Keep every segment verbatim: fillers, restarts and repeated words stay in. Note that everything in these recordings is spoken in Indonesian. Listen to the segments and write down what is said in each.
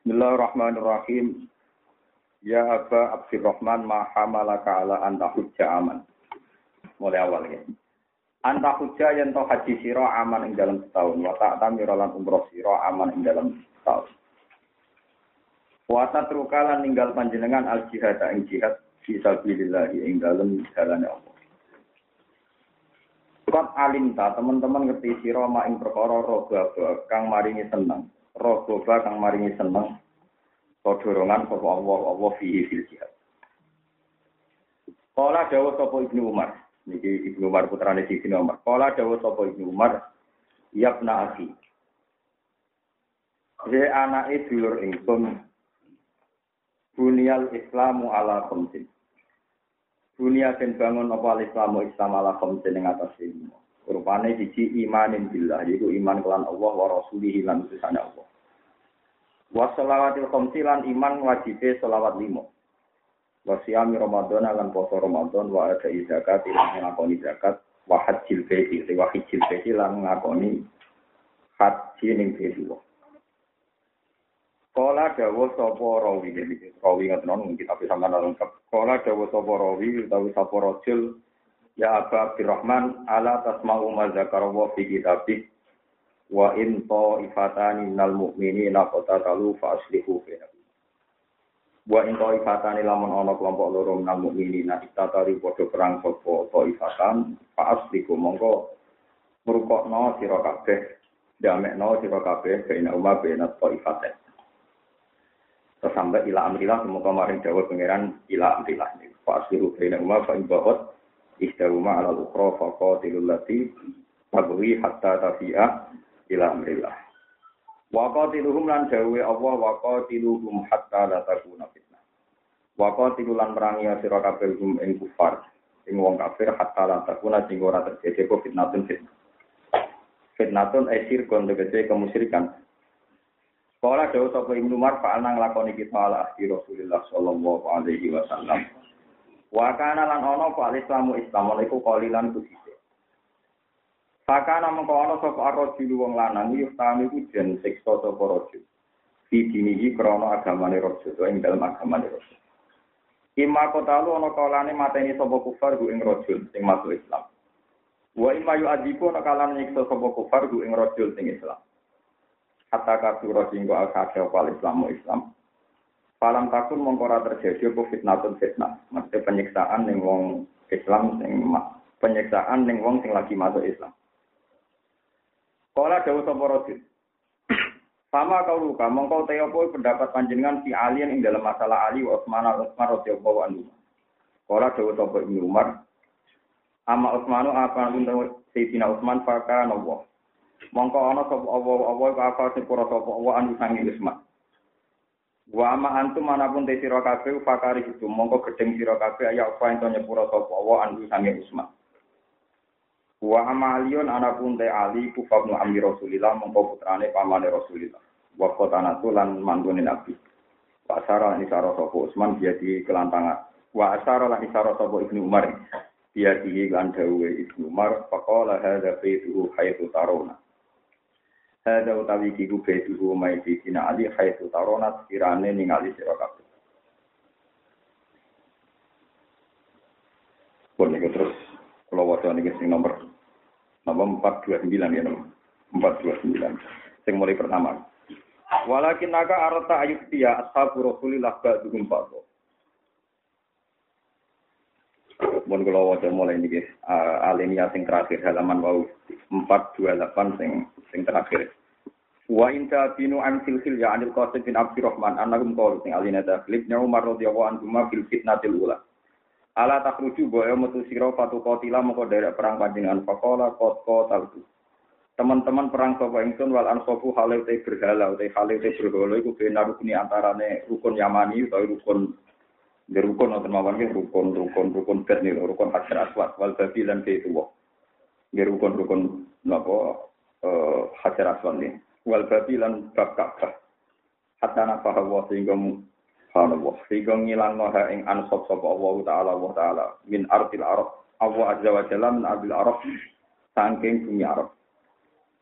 Bismillahirrahmanirrahim. Ya Aba Abdurrahman ma hamalaka ala anta hujja aman. Mulai awal ya. Anta hujja yen to haji sira aman ing dalam setahun, wa ta'tamira lan umroh sira aman ing dalam setahun. Wa tatrukalan ninggal panjenengan al jihad ing jihad fi sabilillah ing dalam dalane Allah. Kot alimta teman-teman ngerti sira mak ing perkara roga kang maringi seneng. Roga kang maringi seneng. Dorongan sapa Allah Allah fihi fil jihad. Kala dawuh sapa Ibnu Umar, niki Ibnu Umar putrane Sidina Umar. Kala dawuh sapa Ibnu Umar, "Yabna akhi." He anake dulur ingsun. Bunyal Islamu ala khamsin. Dunia den bangun apa Islamu Islam ala khamsin ing atase lima. Rupane siji imanin billah, yaiku iman kelan Allah wa rasulihi lan utusane Allah. Wa shalawatil khamsi lan iman wajibe shalawat lima. Wa siyami Ramadan lan poso Ramadan wa ada zakat lan ngakoni zakat wa hajjil baiti wa hajjil baiti lan ngakoni haji ning baiti. Kala dawuh sapa rawi iki rawi ngoten kita bisa sampeyan lengkap. Kala dawuh sapa rawi utawi sapa rajul ya Aba Abdurrahman ala tasma'u ma zakara wa fi kitabih wa in ta'ifatani minal mu'minina qatatalu fa aslihu bainahum. Wa in ta'ifatani lamun ana kelompok loro minal mu'minina istatari padha perang sapa ta'ifatan fa aslihu mongko mrukokno sira kabeh damekno sira kabeh bainahum bainat ta'ifatain. Terus sampai ila amrillah semoga maring dawuh pangeran ila amrillah niku fa aslihu bainahum fa in bahot ihdahuma ala al-ukhra fa qatilul lati tabghi hatta tafi'a ila amrillah. Wa qatiluhum lan dawuhe Allah wa qatiluhum hatta la takuna fitnah. Wa qatilu lan merangi sira kabeh hum ing kufar, ing wong kafir hatta la takuna sing ora terjadi apa fitnatun fitnah. Fitnatun asir kon tegese kemusyrikan. Kala dawuh sapa Ibnu Umar fa nang lakoni kita ala ahli Rasulullah sallallahu alaihi wasallam. Wa kana lan ana fa Islamu Islam iku qalilan kusise. Fakana mengko ana sapa ar-rajul wong lanang iki utami ku jen siksa sapa rajul. Fi dinihi krana agamane rajul ing dalem agamane rajul. Imma kotalu ana kalane mateni sapa kufar ku ing rajul sing masuk Islam. Wa imma yu'adzibu ana kalane nyiksa sapa kufar ku ing rajul sing Islam. Hatta kasura singgo al-kafir wal Islamu Islam. Falam takun mongko ora terjadi apa fitnatun fitnah. Maksudnya penyiksaan ning wong Islam sing penyiksaan ning wong sing lagi masuk Islam. Kala dawuh sapa rajul. Sama kau luka, mongko te apa pendapat panjenengan si alien ing dalam masalah Ali wa Utsman al-Utsman radhiyallahu anhu. Kala dawuh sapa Ibnu Umar. Amma Utsmanu apa nang Sayyidina Utsman faka Allah. Mongko ana sapa Allah-Allah ka apa sing ora sapa Allah anu sangi Utsman. Wa amma antum manapun te sira kabeh fakari itu mongko gedeng sira kabeh ya apa ento nyepura sapa Allah anu sangi Utsman. Wa amalion anapun te Ali kufabnu amri Rasulillah mongko putrane pamane Rasulillah. Wa qatanatu lan mantune Nabi. Wa asara ni sara sapa Utsman jadi kelantangan. Wa asara lan isara sapa Ibnu Umar. Dia di lan dawuhe Ibnu Umar faqala hadza baituhu haythu taruna. Hadza utawi iku baituhu mai dina Ali haythu taruna kirane ningali sira kabeh. Pun niku terus kula waca niki sing nomor nomor empat dua sembilan ya nomor empat dua sembilan sing mulai pertama. Walakin naga arta ayutia ashabu Rasulillah ba'dhum ba'd. Mun kula waca mulai niki alinea sing terakhir halaman wau empat dua delapan sing sing terakhir. Wa inta binu amsil ya anil qasim bin Abdurrahman annahum qalu sing alinea taklif Umar radhiyallahu anhu ma fil fitnatil ula. Ala takhruju boyo metu sira fatu qatila moko derek perang panjenengan faqala qad qataltu. Teman-teman perang sapa ingsun wal ansafu hale te berhala te hale te berhala iku benar rukun antarane rukun Yamani utawa rukun rukun atau mawon rukun rukun rukun bet nih rukun Hajar Aswad wal babi lan ke itu wah rukun rukun napa eh Hajar Aswad nih wal babi lan bab Ka'bah hatta nafah wa sehingga subhanallah sehingga ngilangno ha ing ansab sapa Allah taala wa taala min ardil arab Allah azza wa jalla min ardil arab saking bumi Arab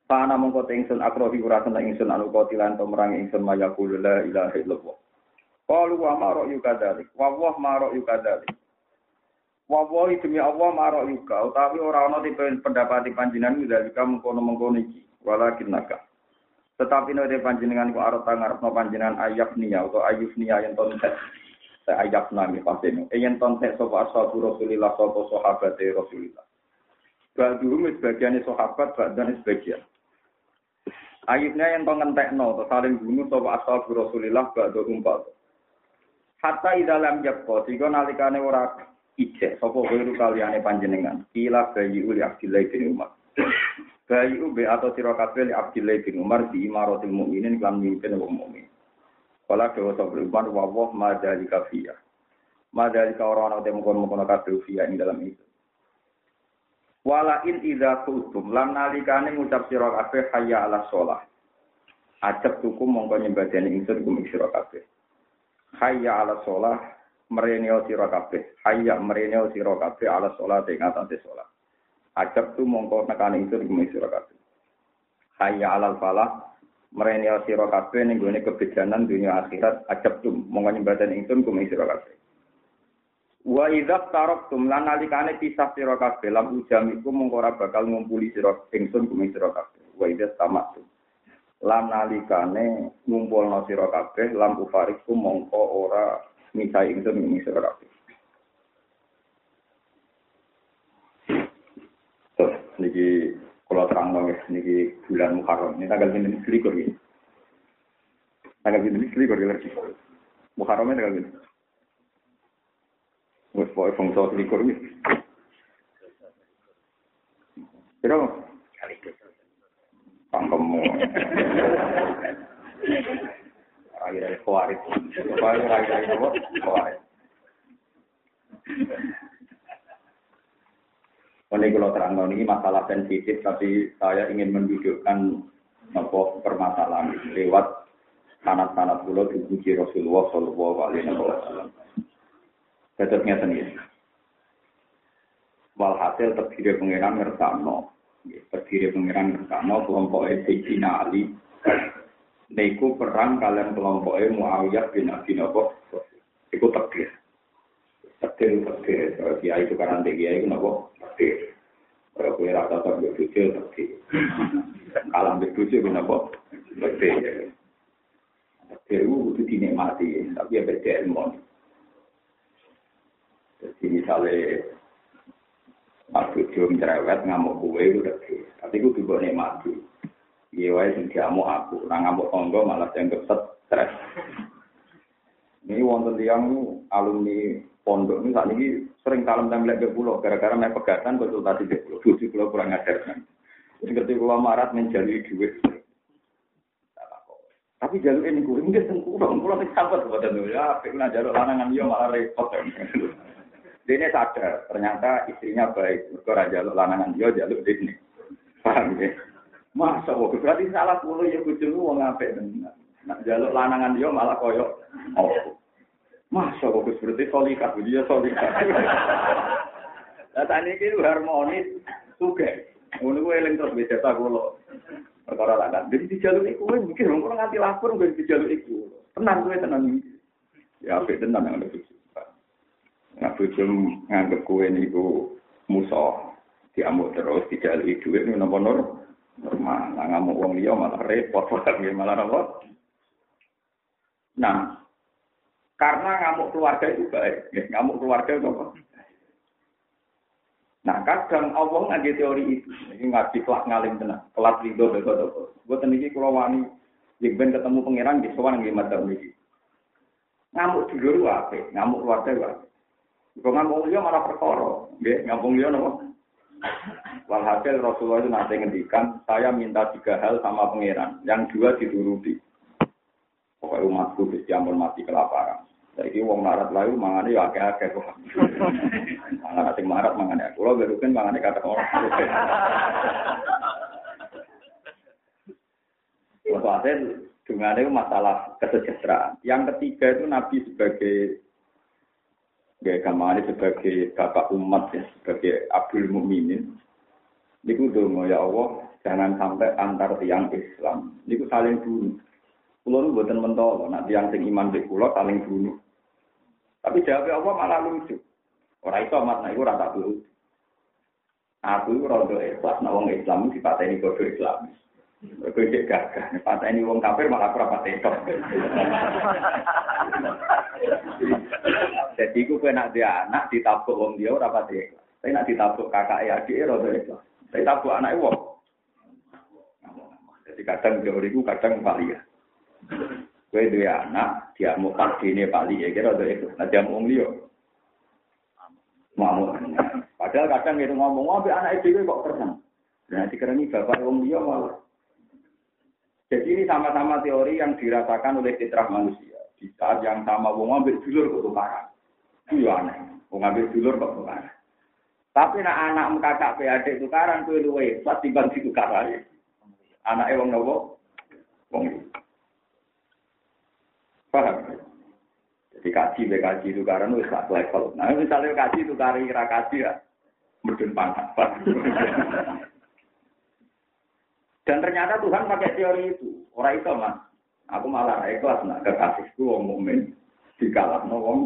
Pana mongko te ingsun akrohi ora seneng ingsun anu kotilan to merang ingsun mayaqul la ilaha illallah. Qalu wa ma ra'yu kadzalik. Wa wa ma ra'yu kadzalik. Wa wa demi Allah ma ra'yu ka utawi ora ana tipe pendapat panjenengan dalika mengkono-mengkono iki. Walakin naka. Tetapi nek panjenengan ku arep ngarepno panjenengan ayat niya utawa ayuf niya yen ton tek. Sa ayat nami pasene. Yen ton tek sapa ashabu Rasulillah sapa sahabat Rasulillah. Ba'dhum sebagian sahabat ba'dan sebagian. Ayubnya yang pengentekno atau saling bunuh sapa ashabu Rasulillah ba'da umpat. Hatta idalam yakko sehingga nalikane ora ijek sapa wiru kaliyane panjenengan. Ila bayi uli Abdillah bin Umar. Bayi ube atau sira kabeh Abdillah bin Umar di imaratul mukminin lan mimpin wong mukmin. Kala dewa sapa Umar wa wa madalika fiya. Madalika ora ana temu kono-kono kabeh fiya ing dalam itu. Walain idza kuntum lan nalikane ngucap sira kabeh hayya 'alas shalah. Ajab tuku mongko nyembadani ingsun kum sira kabeh. Hayya 'alas shalah mereneo sira kabeh. Hayya mereneo sira kabeh 'alas shalah ing atase shalah. Ajab tu mongko nekane ingsun kum sira kabeh. Hayya 'alal falah mereneo sira kabeh ning gone kebejanan dunia akhirat. Ajab tu mongko nyembadani ingsun kum sira kabeh. Wa idza taraktum lan nalikane pisah sira kabeh lam ujamiku mongko ora bakal ngumpuli sira ingsun kuwi sira kabeh. Wa idza tamaktum lan nalikane ngumpulna sira kabeh lam ufariku mongko ora misai ingsun kuwi sira kabeh. Terus niki kula terangno niki bulan Muharram. Ini tanggal pinten iki iki. Tanggal pinten iki iki. Muharram tanggal pinten? Wes pokoke fungsi likur iki. Pero kali itu. Pangkemu. Akhirnya kuarit. Supaya akhirnya itu kuarit. Ini kalau terang ini masalah sensitif, tapi saya ingin mendudukkan nopo permasalahan lewat sanad-sanad kula dipuji Rasulullah sallallahu alaihi wasallam. Tetapnya sendiri. Walhasil terdiri pengiran ngersano, terdiri pengiran ngersano kelompok Sayyidina Ali. Niku perang kalian kelompok Muawiyah bin Abi Sufyan. Iku terdiri. Terdiri terdiri. Kalau dia itu karena dia itu nopo terdiri. Kalau kue rata terdiri terdiri. Kalam berbujuk nopo terdiri. Terdiri itu dinikmati, tapi ya beda ilmu. Jadi misalnya Mas Bojo cerewet ngamuk kue itu deh, tapi aku juga nikmati. Iya wae sing diamuk aku, nang ngamuk tonggo malah dianggap stres. Ini wonten tiyang alumni pondok ini saat ini sering kalem templek ke pulau gara-gara naik pegatan konsultasi ke pulau, tujuh pulau kurang ajar kan. Terus ketika pulau marat menjalui duit. Tapi jalur ini kurang dia sengkurang, pulau ini sabar kepada tu ya, pernah jalur lanangan dia malah repot. Dia sadar, ternyata istrinya baik. Mereka jaluk lanangan dia, jaluk dia. Paham ya? Masa, berarti salah puluh ya kucingmu mau ngapain. Nak jaluk lanangan dia malah koyok. Oh. Masa, berarti solikah. Dia solikah. Nah, tadi itu harmonis. Suka. Ini gue yang terus bisa tak kalau. Perkara lanang. Jadi di jaluk itu, gue mikir, gue nganti lapor, gue di jaluk itu. Tenang, gue tenang. Ya, apa tenang yang lebih. Nah, bujum nganggep kue niku musuh diamuk terus dijalui duit ini nopo nur normal. Nah, ngamuk wong liya malah repot, malah nopo. Nah, karena ngamuk keluarga itu baik, ya, ngamuk keluarga itu apa? Nah, kadang Allah ngaji teori itu, ini ngaji kelas ngalim tenang, kelas ridho betul-betul. Buat ini kalau wani, jika ketemu pangeran di sowan nggih madhab niki. Ngamuk dulu apa? Ngamuk keluarga apa? Kau ngambung dia malah perkara, nggih, ngambung dia nopo. Walhasil Rasulullah itu nanti ngendikan, saya minta tiga hal sama pangeran, yang dua dituruti. Pokoknya umatku mesti ampun mati kelaparan. Saiki wong larat layu mangane ya akeh-akeh kok. Mangan sing marat mangane aku lho beruken mangane kata orang. Walhasil dengan itu masalah kesejahteraan. Yang ketiga itu Nabi sebagai Gaya kamari sebagai bapak umat ya, sebagai Abdul Mukminin. Niku dongo ya Allah, Jangan sampai antar tiang Islam niku saling bunuh. Kulo nu mboten mentolo, nek tiang sing iman mek kulo saling bunuh. Tapi jawabnya Allah malah lucu. Ora iso mat nek ora tak bunuh. Aku ora do ikhlas nek wong Islam dipateni padha Islam. Mergo cek gagah, nek pateni wong kafir malah ora pateni. Jadi iku kena dia anak ditabuk wong dia ora pateni. Tapi nek ditabuk kakake adike ora do ikhlas. Tapi tabuk anake wong. Jadi kadang teoriku kadang paling ya. Kowe duwe anak, dia mau padine paling ya kira do ikhlas. Nek dia wong liya. Mau. Padahal kadang itu ngomong, "Ambek anak dhewe kok terang." Nah, dikerani bapak wong liya malah. Jadi ini sama-sama teori yang dirasakan oleh fitrah manusia. Di saat yang sama wong ambek dulur kok tukaran. Itu aneh. Wong ambek dulur kok tukaran. Tapi nek anak kakak pe adik tukaran kuwi luwe, pas timbang ditukaran. Anake wong nopo? Wong iki. Paham? Jadi kaji be kaji tukaran wis sak level. Nah, misalnya kaji tukari ra kaji ya medun pangkat. Dan ternyata Tuhan pakai teori itu. Orang itu mas, aku malah ikhlas nak kekasihku wong mukmin dikalahno wong.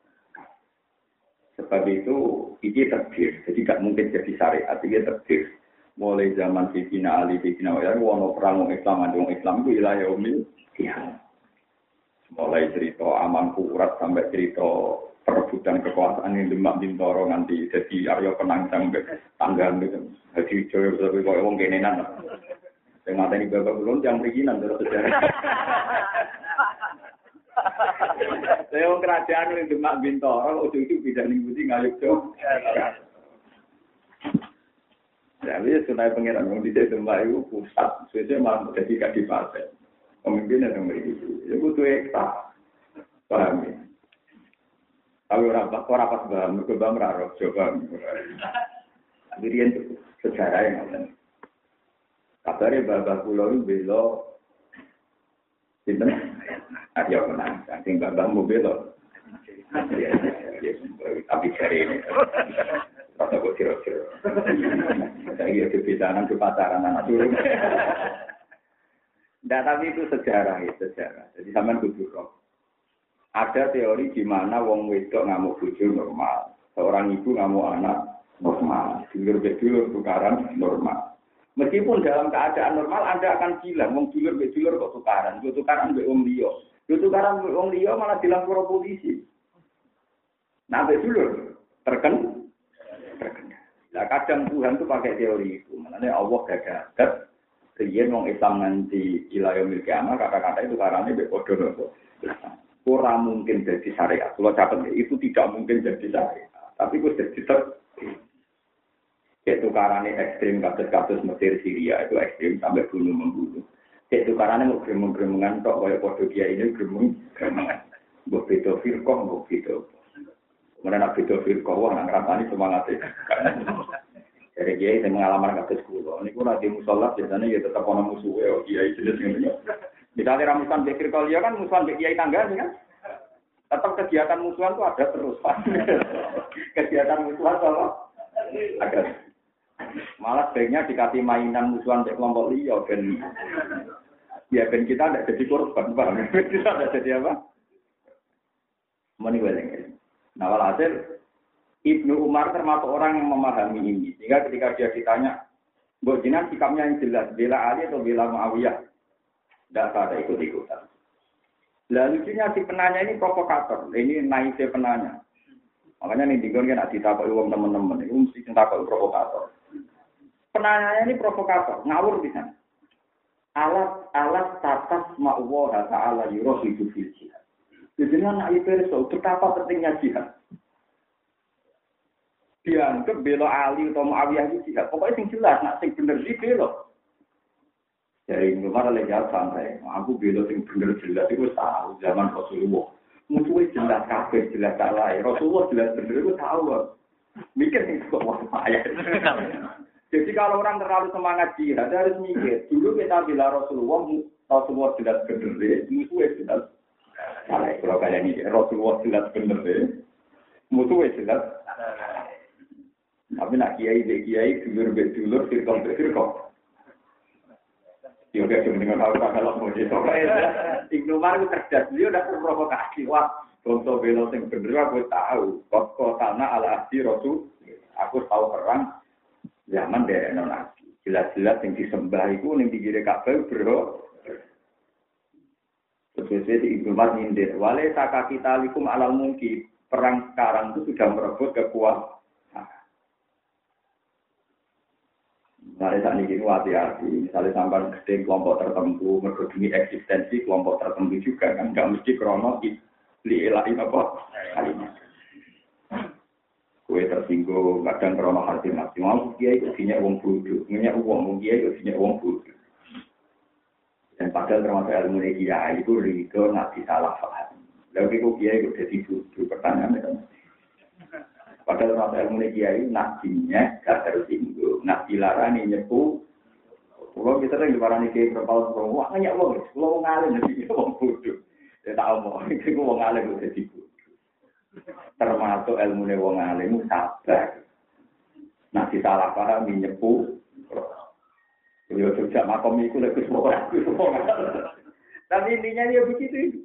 Sebab itu ini takdir. Jadi tidak mungkin jadi syariat, ini takdir. Mulai zaman Sayyidina Ali, Sayyidina Umar, wono perang wong Islam, wong Islam itu wilayah umil. Ya. Mulai cerita aman kurat sampai cerita perebutan kekuasaan yang Demak Bintoro nanti jadi Arya Penangsang tanggal gitu. Jadi Jawa sampai kau wong kenenan. Yang mata ini bapak belum yang perizinan terus sejarah. Saya orang kerajaan yang Demak Bintoro, waktu itu bisa ngikuti ngayuk jauh. Jadi sunai pengiran yang di Demak itu pusat, sesuai malah jadi kadipaten. Pemimpin yang begitu, itu butuh ekta, paham ya? Kalau rapat, kau rapat paham, kau paham raro, coba. Dirian itu sejarah yang ada. Kabarnya Bapak Pulau itu belok, cinta, ada menang, sing Bapak mau belok, tapi cari ini, kata gue ciro-ciro, saya itu bidangan ke pacaran anak dulu. Nah, tapi itu sejarah, ya, sejarah. Jadi sampean kudu roh. Ada teori di mana wong wedok ngamuk bojo normal, seorang ibu ngamuk anak normal, dulur-dulur tukaran normal. Meskipun dalam keadaan normal Anda akan bilang, wong dulur be dulur kok tukaran, kok tukaran be wong liya. Yo tukaran be wong liya malah dilapor polisi. Nah, be dulur terken terken. Lah kadang Tuhan tuh pakai teori itu. Makanya Allah gagal. Riyen wong Islam nanti wilayah milik anak kata-kata itu karane be padha nopo. Ora mungkin jadi syariat. Kalau catat itu tidak mungkin jadi syariat. Tapi wis dadi Yaitu karane ekstrim kasus-kasus Mesir Syria itu ekstrim sampai bunuh membunuh. Yaitu karane mau gremeng-gremengan tok kaya padha kiai ini gremeng-gremengan. Mbok beda firqah mbok beda. Kemudian nak beda firqah wah nang rasane semangat e. Jadi kiai sing pengalaman kasus kula niku nek di musala biasane ya tetep ana musuhe kiai jenis ngene. Misalnya ramusan fikir kalian kan musuhan kiai tangga kan. Tetap kegiatan musuhan itu ada terus. Kegiatan musuhan apa? Ada. Malah sebaiknya dikasih mainan musuhan dari kelompok liya ben ya ben kita tidak jadi korban, Pak. Kita tidak jadi apa? Meni weleng. Nah, walhasil Ibnu Umar termasuk orang yang memahami ini. Sehingga ketika dia ditanya, "Mbok jenengan sikapnya yang jelas, bela Ali atau bela Muawiyah?" Tidak ada ikut-ikutan. Lalu lucunya si penanya ini provokator. Ini naik penanya. Makanya nih dikon kan ditakok wong teman-teman itu mesti ditakok provokator. Penanyanya ini provokator, ngawur bisa. Alat alat tatas ma'wa ta'ala yurhidu fil jihad. Jadi anak itu betapa pentingnya jihad. Dianggap bela Ali atau Muawiyah itu jihad. Pokoknya sing jelas, nak sing bener sih bela. Jadi Umar oleh jawab santai. Aku bela sing bener jelas itu tahu zaman Rasulullah. Musuhnya jelas kabeh jelas salah. Rasulullah jelas bener itu tahu. Mikir sing kok ayat. Jadi kalau orang terlalu semangat jihad, harus mikir. Dulu kita bila Rasulullah, Rasulullah jelas benar deh, musuhnya jelas. Salah, kalau kalian ini, Rasulullah jelas benar deh, musuhnya jelas. Tapi nak kiai deh kiai, dulur be dulur, firqah be firqah. Yo gak cuma dengan tahu kalau mau jadi soalnya Ibnu Umar itu cerdas, dia udah terprovokasi. Wah, contoh belo yang bener aku tahu. Kok tanah ala asli Rasul, aku tahu perang zaman dari Nabi. Jelas-jelas yang disembah itu yang digire Ka'bah bro. Sesuai di Ibnu Umar nyindir. Wale taka kita likum alal mungki. Perang sekarang itu sudah merebut kekuatan. Misalnya saat ini hati-hati, misalnya sampai gede kelompok tertentu, mergedungi eksistensi kelompok tertentu juga kan, nggak mesti krono dielain apa kalimat. Kue tersinggung, kadang krono hati mati, mau dia itu punya uang bodoh, punya uang, dia itu punya uang bodoh. Dan padahal termasuk ilmu dia itu rido nanti salah paham. Lalu itu dia itu jadi bodoh, pertanyaan itu. Padahal masa ilmu kiai nabinya gak tersinggung, nabi larani nyepu. Kalau kita lagi barang kiai berpal semua, nggak nyawa, kalau ngalim nabi itu orang bodoh. Dia tahu mau, itu orang ngalim udah jadi bodoh. Termasuk ilmu nih orang ngalim sabar. Nabi salah paham nyepu. Beliau sejak makom itu lebih semua orang. Tapi intinya dia begitu.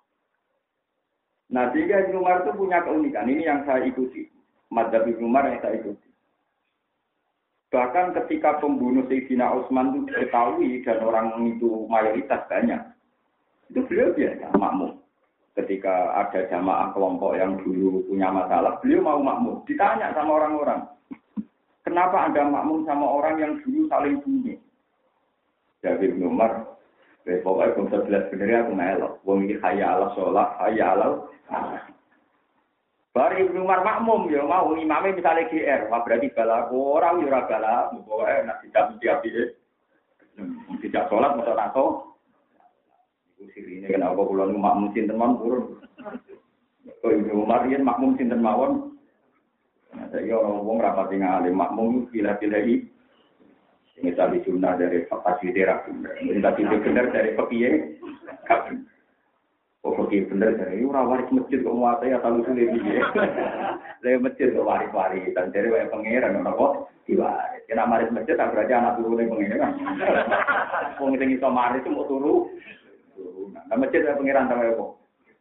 Nah, sehingga Ibnu Umar itu punya keunikan. Ini yang saya ikuti. Madzhab Ibnu Umar yang saya ikuti. Bahkan ketika pembunuh Sayyidina Utsman itu diketahui dan orang itu mayoritas banyak, itu beliau biasa makmum. Ketika ada jamaah kelompok yang dulu punya masalah, beliau mau makmum. Ditanya sama orang-orang, kenapa Anda makmum sama orang yang dulu saling bunuh? Jadi Ibnu Umar, pokoknya kalau saya jelas benernya aku melok. Wong ini hayya ala sholat, hayya ala salat. Bari Ibnu Umar makmum ya mau imamnya misalnya G R, wah berarti bala orang ya ora bala, pokoke nek tidak mesti apike. Tidak salat mesti tato. Iku sirine kan apa kula makmum sinten mawon purun. Kok Ibnu Umar yen makmum sinten mawon. Nah, saya orang wong rapat ngalim makmum pilih-pilih ini tadi sunnah dari fasilitas terapi. Ini tadi benar dari pekiye. Oh, pergi bener dari ora waris masjid kok muate ya talu sulit iki. Lah masjid kok waris-waris dan dari wae pangeran ngono kok diwaris. Kena waris masjid tak berarti anak turune pangeran kan. Wong sing iso maris itu mau turu. Nah, masjid wae pangeran ta wae kok.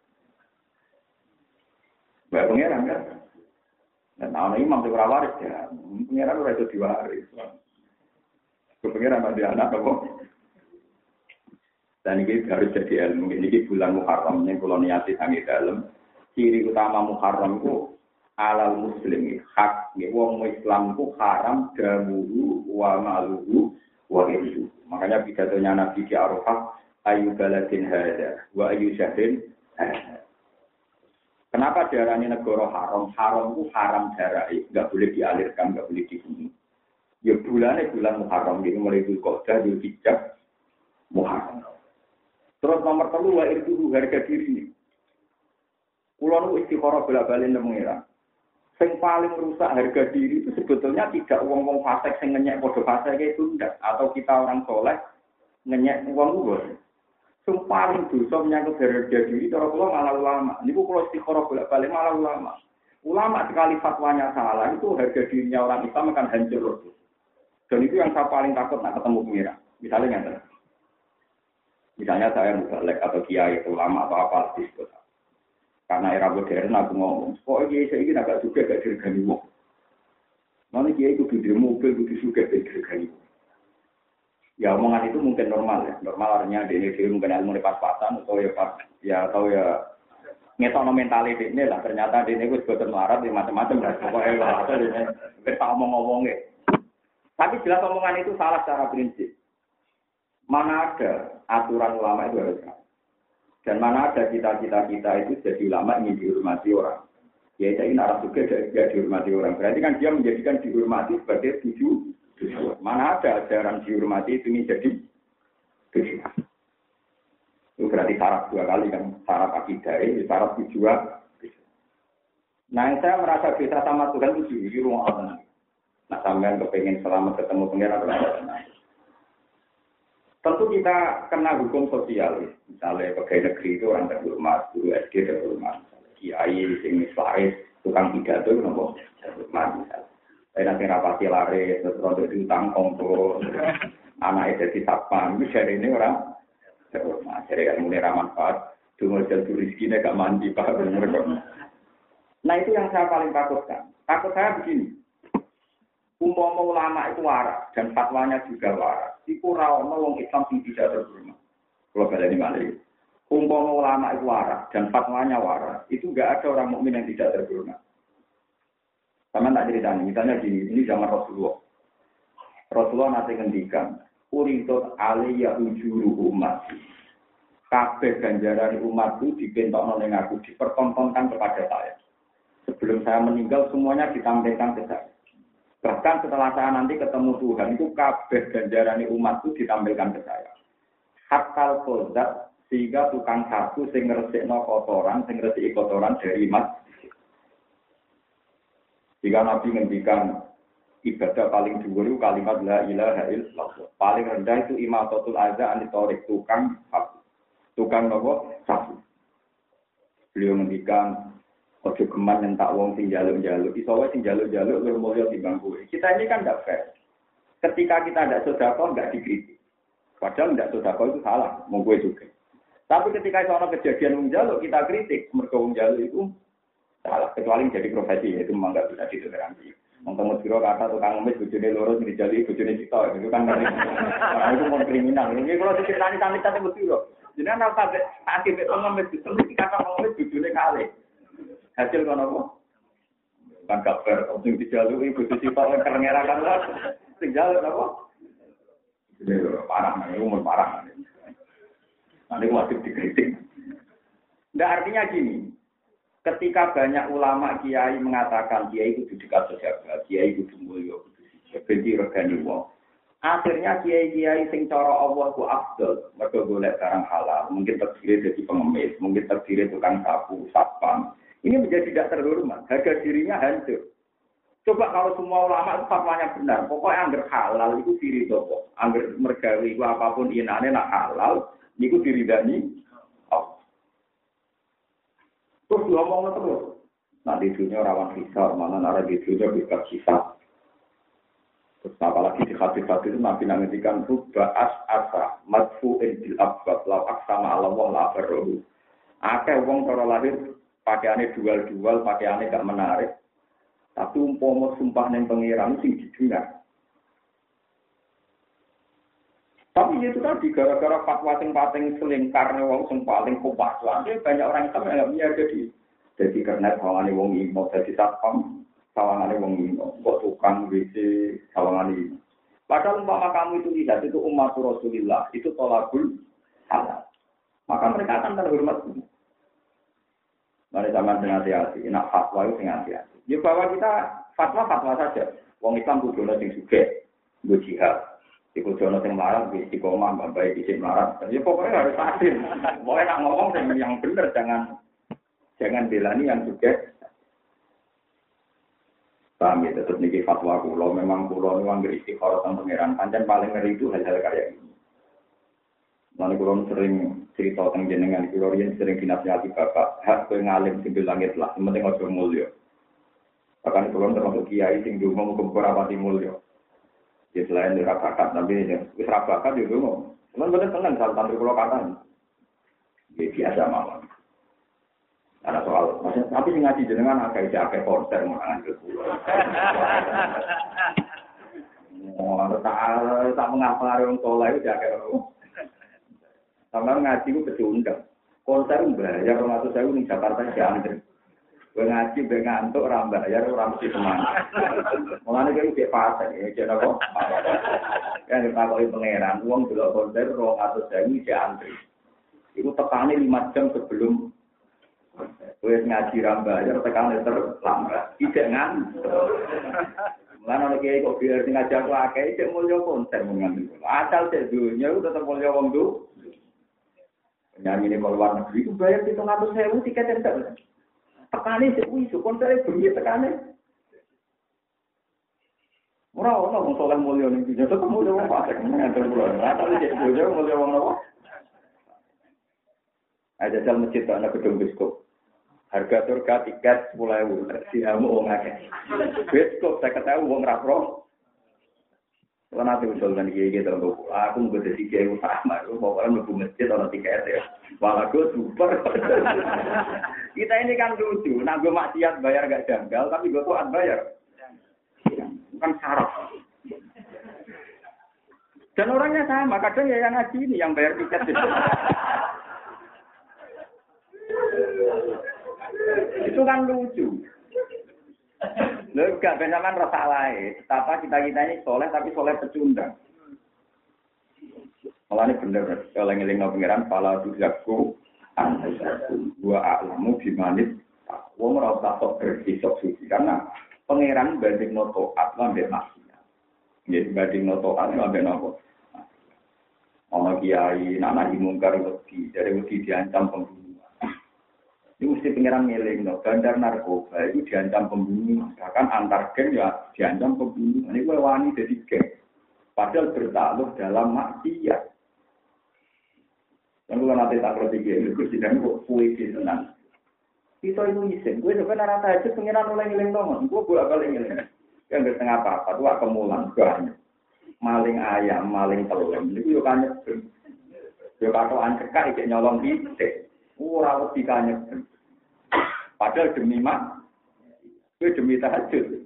Wae pangeran kan. Dan ana imam sing ora waris ya, pangeran ora iso diwaris. Pangeran ada anak kok. Dan ini harus jadi ilmu. Ini bulan Muharram yang koloniasi sangat dalam. Ciri utama Muharram itu alal muslim. Hak wong Islam itu haram damuhu wa maluhu wa ilmu. Makanya pidatonya Nabi di Arafah, ayu baladin hada wa ayu syahrin hada. Kenapa darahnya negara haram? Haram itu haram darah. Tidak boleh dialirkan, tidak boleh dibunuh. Ya bulannya bulan Muharram. Jadi mulai Dzulqa'dah, Dzulhijjah, Muharram. Terus nomor telu wa irduhu harga diri. Kula nu istikharah bola-bali nang mengira. Sing paling rusak harga diri itu sebetulnya tidak wong-wong fasik sing ngenyek padha fasik itu ndak, atau kita orang soleh ngenyek wong luwes. Sing paling dosa menyangkut harga diri cara kula malah ulama. Niku kula istikharah bola-bali malah ulama. Ulama sekali fatwanya salah itu harga dirinya orang Islam akan hancur. Dan itu yang saya paling takut nak ketemu pengira. Misalnya ngeten. Misalnya saya mubalek atau kiai atau ulama atau apa disebut. Karena era modern aku ngomong, kok kiai saya ini agak juga gak dirgani wong. Mana kiai itu di mobil itu juga gak dirgani wong. Ya omongan itu mungkin normal ya. Normal artinya di ini mungkin ilmu pas-pasan atau ya pas ya atau ya ngetono mentality ini lah. Ternyata di ini gue sebetulnya melarat ya macam-macam lah. Pokoknya atau ini kita ngomong-ngomongnya. Tapi jelas omongan itu salah secara prinsip. Mana ada aturan ulama itu harus ada. Dan mana ada cita-cita kita itu jadi ulama ingin dihormati orang. Ya saya ingin arah juga tidak dihormati orang. Berarti kan dia menjadikan dihormati sebagai tujuh. tujuh. Mana ada ajaran dihormati itu ingin jadi tujuh. Itu berarti syarat dua kali kan. Syarat akidah ini, syarat tujuan. Nah yang saya merasa bisa sama Tuhan itu di rumah Allah. Nah sampean kepengen selamat ketemu pengiran Allah. Tentu kita kena hukum sosial, misalnya pegawai negeri itu orang terhormat, guru S D terhormat, kiai, sing laris, tukang pidato itu nopo terhormat misalnya. Saya nanti rapati laris, terus rondo diutang kongko, anaknya jadi satpam, itu dari ini orang terhormat. Jadi kan mulai manfaat, cuma jadi rizkinya gak mandi pak. Nah itu yang saya paling takutkan. Takut saya begini, umpama ulama itu waras dan fatwanya juga waras. Iku rawono wong Islam sing tidak terhormat. Kalau baleni malih. Umpama ulama itu waras dan fatwanya waras, itu enggak ada orang mukmin yang tidak terhormat. Sama tak ceritanya, misalnya gini, ini zaman Rasulullah. Rasulullah nanti ngendikan, uridot aliyah ujuru umat. Kabeh ganjaran umat itu dipentokno ning aku, dipertontonkan kepada saya. Sebelum saya meninggal semuanya ditampilkan ke saya. Bahkan setelah saya nanti ketemu Tuhan itu kabeh ganjaran umat itu ditampilkan ke saya. Hatta al-qozat sehingga tukang sapu sing ngresikno kotoran, sing ngresiki kotoran dari mas. Jika Nabi ngendikan ibadah paling dhuwur itu kalimat la ilaha illallah. Paling rendah itu imatatul adza anitorik tukang sapu. Tukang nopo sapu. Beliau ngendikan ojo geman nyentak wong sing njaluk-njaluk. Iso wae sing njaluk-njaluk luwih mulya timbang kowe. Kita ini kan ndak fair. Ketika kita ndak sedekah ndak dikritik. Padahal ndak sedekah itu salah, mau kowe juga. Tapi ketika itu ana kejadian wong njaluk kita kritik, mergo wong njaluk itu salah, kecuali jadi profesi, itu memang nggak bisa ditoleransi. Ngomong biro kata tukang ngemis bojone loro dijali bojone cita, itu kan orang itu mau kriminal. Ini kalau diceritani sampai sate biro, jadi anak sampai akhirnya ngemis itu mesti kata ngemis bojone kali. Hasil kono apa? Kan kabar, sing dijalui bojo cita kan kerengera kan lah. Sing jaluk apa? Ini parah, ini umur parah. Nanti wajib dikritik. Nggak artinya gini. Ketika banyak ulama kiai mengatakan kiai itu dekat sosial, kiai itu mulya, benci regani wong. Akhirnya kiai-kiai sing cara Allah ku afdal, mergo golek barang halal, mungkin terdiri dari pengemis, mungkin terdiri tukang sapu, satpam. Ini menjadi tidak terhormat, harga dirinya hancur. Coba kalau semua ulama itu fatwanya benar, pokoknya angger halal itu diri toko, angger mergawi apapun inane nak halal, niku diridani. Terus ngomong terus. Nah di dunia rawan hisab, mana nara di dunia bebas hisab. Terus apalagi di hati-hati itu Nabi nangetikan rubba as-asa madfu'in bil abwab law aksama ala wa la barrohu. Akeh wong cara lahir pakaiannya dual-dual, pakaiannya gak menarik. Tapi umpama sumpah ning pangeran sing didengar. Tapi itu tadi gara-gara fatwa sing paling selingkar wong sing paling kupas. Soalnya banyak orang Islam yang punya jadi jadi kernet sawangane wong imo dadi satpam, sawangane wong imo, kok tukang W C sawangane imo. Padahal umpama kamu itu tidak itu umat Rasulullah, itu tolakul halal. Maka mereka akan terhormat. Mari zaman dengan hati-hati, nak fatwa itu dengan hati-hati. Ya bahwa kita fatwa-fatwa saja. Wong Islam kudu ana sing sugih, nggo jihad. Iku jono sing marah di istiqomah mbak di sing marah. Ya pokoknya harus adil. Pokoknya nak ngomong yang benar, jangan jangan belani yang juga. Paham ya, tetap niki fatwa kula memang kula niku anggere istikharah teng pangeran. Pancen paling ngeri itu hal-hal kayak ini. Lan kula sering cerita teng jenengan kula riyen sering dinasihati bapak, hak kowe ngalim sing langit lah, penting aja mulya. Bahkan kula termasuk kiai sing ndonga muga ora pati mulya. Ya selain ora bakat, tapi wis ora bakat yo ngono. Cuman bener tenang soal tantri kula katan. Ya biasa mawon. Ada soal, maksudnya, tapi sing ngaji jenengan agak akeh konser mangan ke kula. Oh, tak tak mengapa orang soleh itu akeh. Sama ngaji ku kecundang. Konser bayar orang atau saya ning Jakarta diantri. Ngaji be ngantuk ora bayar ora mesti semangat. Mulane iki cek pasar iki cek apa? Kan ditakoki pangeran, wong delok konser rong atus sewu cek antri. Iku tekane lima jam sebelum wis ngaji ra bayar tekane terlambat. Iki ngantuk. Mulane nek iki kok biar sing ngaji aku akeh cek mulya konser mengan. Asal cek dunya tetep mulya wong du. Nyanyi ini luar negeri itu bayar hitung ratus sewu tiket entek. Tekane sewu iso konser bengi tekane. Ora ono wong soleh mulya ning dunya tetep mulya wong fasik ngaten kula. Ora tau cek dunya mulya wong apa. Ada jal masjid ana gedung biskop. Harga surga tiket sepuluh ribu. Diamu wong akeh. Biskop saya ketahui wong ra pro. Kalau nanti usul dan kiai gitu, aku mau jadi kiai utama, aku mau orang mau masjid atau tiket ya, malah gue super. Kita ini kan lucu, nah gue maksiat bayar gak janggal, tapi gue tuh bayar, kan syarat. Dan orangnya sama, kadang ya yang ngaji ini yang bayar tiket. Itu kan lucu. Lho gak benaman rasa lain. Betapa kita-kita ini soleh tapi soleh pecundang. Malah ini bener. Kalau ngeling-ngeling pengiran pala tujaku antasaku. Gua a'lamu bimanit. Wong ora usah sok bersih sok suci karena pengiran banding notoat lambe maksiat. Nggih banding notoat lambe nopo. Ana kiai nana mungkar wedi, dari wedi diancam pembunuhan. Ini mesti pengiran ngeling, no. Bandar narkoba itu diancam pembunuhan. Bahkan antar geng ya diancam pembunuhan. Ini gue wani jadi geng. Padahal bertaluh dalam maksiat. Dan gue nanti tak perlu dikira, gue sedang gue puisi tenang. Itu itu isin, gue sebenarnya rata aja pengiran oleh ngeling dong. Gue bolak balik ngeling. Yang gak setengah apa-apa, gue kemulan, gue hanya. Maling ayam, maling telur. Ini gue kan nyebel. Gue katoan cekak, ikut nyolong titik. Ora wedi kanyep. Padahal demi mak, gue demi tahajud.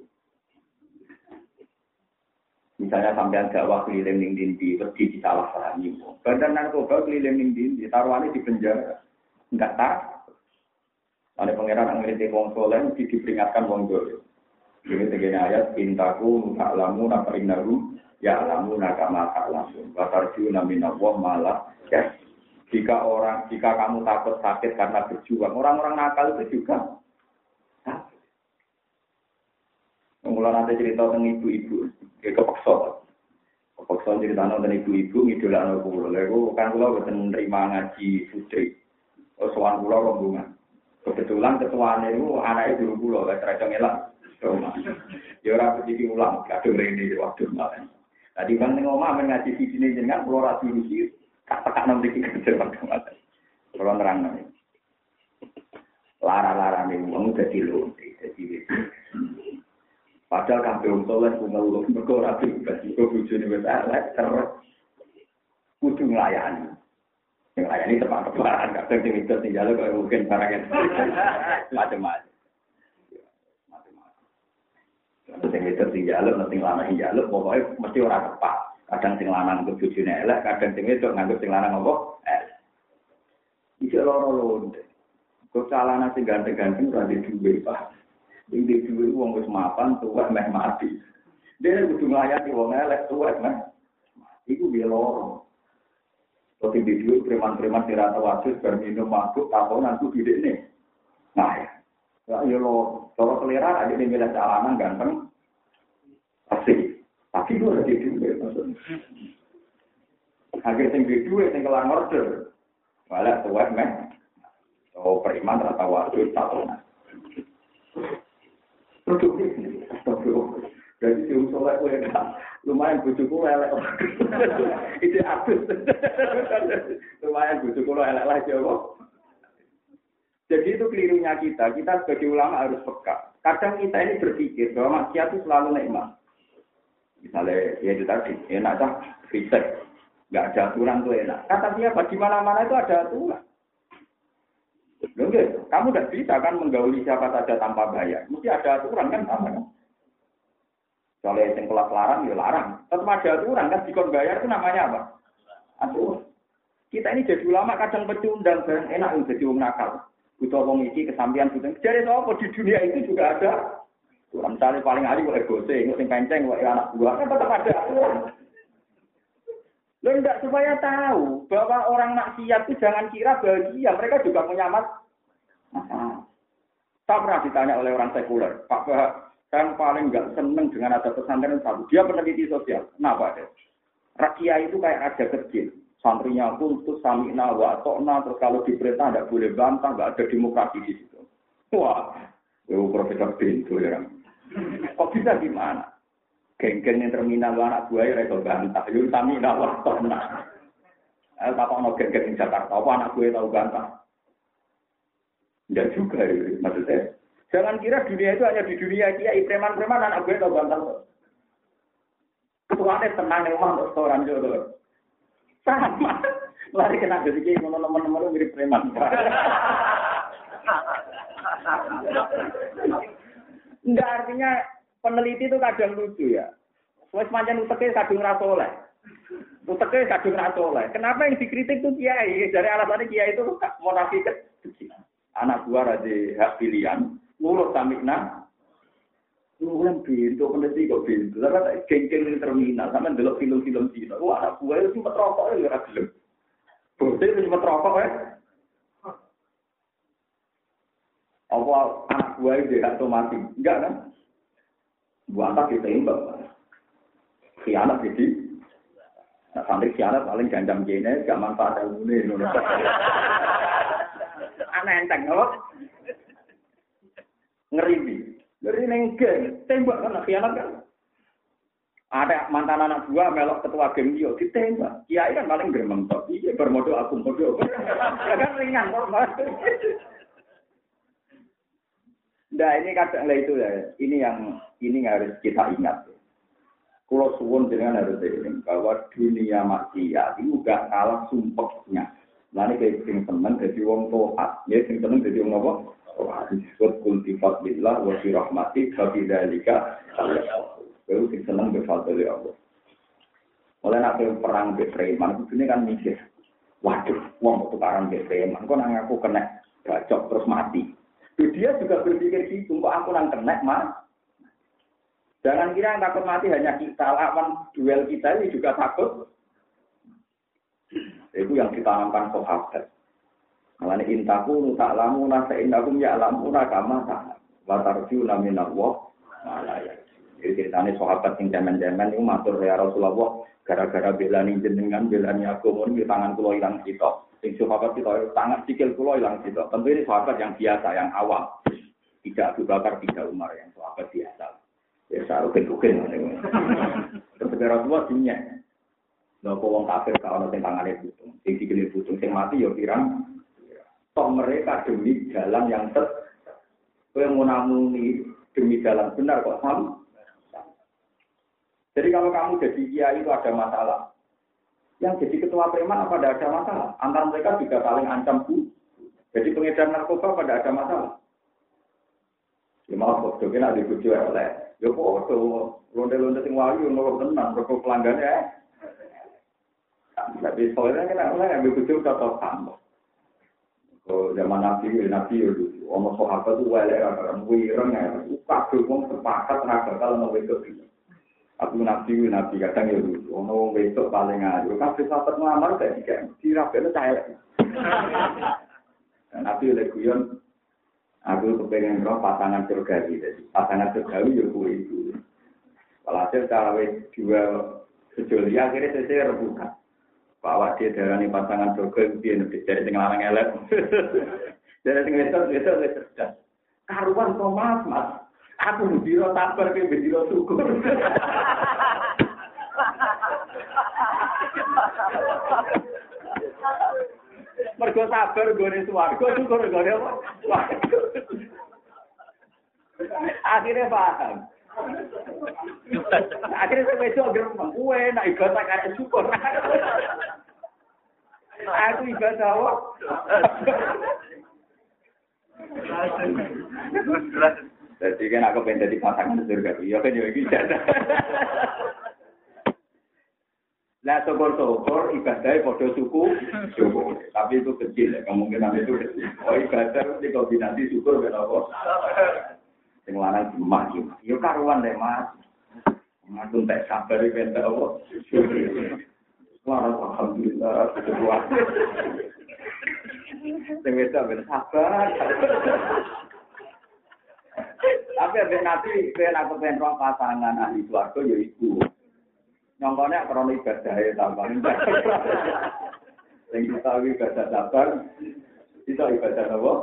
Misalnya sampean dakwah keliling ning dindi, wedi disalahpahami. Bandar narkoba keliling ning dindi, taruhane di penjara. Enggak tak. Ada pangeran yang ngerti wong soleh, mesti diperingatkan wong dolim. Ini tegene ayat, intaku ta'lamu napa innahu ya'lamu nakama ta'lamu. Wa tarjuna minallah malah ya. Jika orang, jika kamu takut sakit karena berjuang, orang-orang nakal itu juga. Mulai nanti cerita tentang ibu-ibu, dia kepeksa. Kepeksa cerita tentang ibu-ibu, idola anak pulau. Lalu kan pulau betul nerima ngaji putri. Soal pulau rombongan. Kebetulan ketuanya itu anaknya dulu pulau, gak terasa ngelak. Ya orang berjadi ulang, kadang ini waktu malam. Tadi kan ngomong ngaji di sini dengan pulau rasi rusir. Kata-kata nanti kita kerja macam-macam. Kalau nerang nanti. Lara-lara nih, uang udah dilunti, jadi padahal kabeh wong saleh ku ngeluh mergo ora bebas iku bojone wis elek terus kudu nglayani. Sing nglayani tepat-tepat kadang sing itu sing jalo kok mungkin barang macam-macam. Macam-macam. Sing itu sing jalo sing lanang jalo pokoke mesti ora tepat. Kadang sing lanang ku bojone elek, kadang sing itu nganggep sing lanang apa? Eh. Iki loro-loro. Kok salahane sing ganteng-ganteng ora duwe, Pak. Ini dua uang wis mapan tuwek meh mati. Dia kudu nglayani wong elek tuwek meh. Iku dia loro. Tapi di dua preman-preman sing rata wasis berminum mabuk tahunan ku gidene. Nah ya. Ya yo lo, cara selera ada di milah jalanan ganteng. Asik. Tapi lu ada di dua maksudnya. Akhir sing di dua sing kelar order. Malah tuwek meh. Oh preman rata wasis tahunan. Produktif ini, astagfirullah. Jadi si usulnya gue enggak, lumayan bujuku lelek. Itu abis. Lumayan bujuku lelek lah jawab. Jadi itu kelirunya kita. Kita sebagai ulama harus peka. Kadang kita ini berpikir bahwa maksiat itu selalu nikmat. Misalnya, ya itu tadi, enak dah, riset. Nggak ada aturan tuh enak. Kata siapa? Di mana-mana itu ada aturan. Enggak, kamu tidak bisa kan menggauli siapa saja tanpa bayar. Mesti ada aturan kan sama kan? Soalnya yang kelas larang, ya larang. Tetap ada aturan kan, dikon bayar itu namanya apa? Aturan. Kita ini jadi ulama kadang pecundang, barang enak jadi wong nakal. Butuh wong iki kesampian butuh. Jadi apa di dunia itu juga ada. Aturan misalnya paling hari kok egose, kok sing kenceng, kok anak buah kan tetap ada aturan. Lo enggak supaya tahu bahwa orang maksiat itu jangan kira bahagia, mereka juga punya masalah. Saya pernah ditanya oleh orang sekuler, Pak Bah, saya paling enggak senang dengan ada pesantren satu. Dia peneliti sosial. Kenapa deh? Rakyat itu kayak raja kecil. Santrinya kultus, samina, wa tokna, terus kalau diperintah tidak boleh bantah, enggak ada demokrasi di situ. Wah, itu Profesor Pintu ya. Kok bisa gimana? Geng-geng yang terminal anak buaya itu bantah. Itu samina, wa tokna. Eh, tak mau geng-geng di Jakarta, apa anak buaya tahu bantah? Tidak juga, ya. Maksudnya. Jangan kira dunia itu hanya di dunia kiai preman-preman anak gue tahu bantah. tuane tenang ning omah restoran jodoh. Sama. Lari kena jadi teman-teman mirip preman. Enggak, artinya peneliti itu kadang lucu ya. Wes pancen uteke kadung ra saleh. Uteke kadung ra saleh. Kenapa yang dikritik itu kiai? Dari alasannya kiai itu monarki kecil. Anak buah raja hak pilihan, nurut samikna. Nulan pintu peneliti kok pintu. Lalu geng-geng di terminal sampe ndelok film-film Cina. Wah, anak buah itu sempat rokok ya ora gelem. Bode sempat rokok ya. Apa anak buah itu atau mati? Enggak kan? Buah tak ditembak. Khianat jadi. Nah, sampai khianat paling gandam gene, gak manfaat ilmune ngono. Aneh enteng apa? Ngeri iki. Ngeri ning geng, tembak kan khianat kan. Ada mantan anak buah melok ketua geng yo ditembak. Kiai kan paling gremeng tok. Iki bermodal aku modal. Ya kan ringan kok. Nah ini kadang lah itu ya. Ini yang ini harus kita ingat. Kalau suwun dengan harus ini bahwa dunia maksiat itu gak kalah sumpeknya. Nanti kayak sing seneng jadi wong toat, ya sing seneng jadi wong apa? Toat. Disebut kultifat billah wa fi rahmati fa fi dzalika kalau sing seneng berfadl ya Allah. Mulai nak perang be preman ini kan mikir, waduh, wong tukaran be preman kok nang aku kena bacok terus mati. Dia juga berpikir gitu, kok aku nang kena mas. Jangan kira yang takut mati hanya kita, lawan duel kita ini juga takut. Itu yang ditanamkan sahabat. Malane intaku tak lamu nasa indakum ya lamu nakama tak. Watarju namin Allah malaya. Jadi ceritanya sahabat yang zaman-zaman itu matur ya Rasulullah. Gara-gara belani jenengan, belani aku mau di tangan kulo hilang kita. Sing sahabat kita tangan sikil kulo hilang kita. Tentu ini sahabat yang biasa, yang awam. Tidak Abu Bakar, tidak Umar, yang sahabat biasa. Ya saru keduken. Terus Rasulullah dinya. Lha kok wong kafir ka ono sing tangane putung, sing sikile putung, sing mati ya pirang. Toh mereka demi jalan yang tet. Kowe ngunamuni demi jalan benar kok sam. Jadi kalau kamu jadi kiai itu ada masalah. Yang jadi ketua preman apa tidak ada masalah? Antara mereka juga saling ancam bu. Jadi pengedar narkoba pada ada masalah. Ya maaf kok, jadi nak dibujuk oleh. Ya kok tuh londe-londe sing wayu nurut tenang, rokok pelanggan ya. Tapi soalnya kan oleh ambil bujuk atau tambah. Kalau zaman nabi, nabi itu, orang sahabat itu wale orang wireng ya. Kabeh wong sepakat ra bakal ono wedok iki. Aku nabi nabi kadang ya ono wedok paling ayu. Kabeh sahabat ngamar gak iki. Dirabekno cahaya. Nabi oleh guyon aku kepengen roh pasangan surgawi, jadi pasangan surgawi ya kuwi itu. Walhasil cawe dua sejoli akhirnya saya rebukan. Bahwa dia darani pasangan surga dia lebih dari sing lanang elek. Dari sing wedok wedok wis cerdas. Karuan kok mas mas. Aku biro sabar ke biro syukur. Mergo sabar gone swarga syukur gone apa? Akhirnya paham. Akhirnya saya besok gerem, gue nak ibadah kayak syukur. Aku ibadah apa? Jadi kan aku pengen jadi pasangan surga. Iya kan ya iki. Lah syukur-syukur ibadahnya pada suku syukur. Tapi itu kecil ya, kemungkinan itu kecil. Oh ibadah itu kombinasi syukur kenapa? Sing lanang cuma iki. Yo karuan deh Mas. Ngatung tak sabar iki entek apa? Wah, alhamdulillah kedua. Sing wis ben sabar. Tapi ben nanti ben aku ben roh pasangan ahli swarga ya iku. Nyongkone krana ibadah e tambahan. Sing kita ibadah sabar, kita ibadah apa?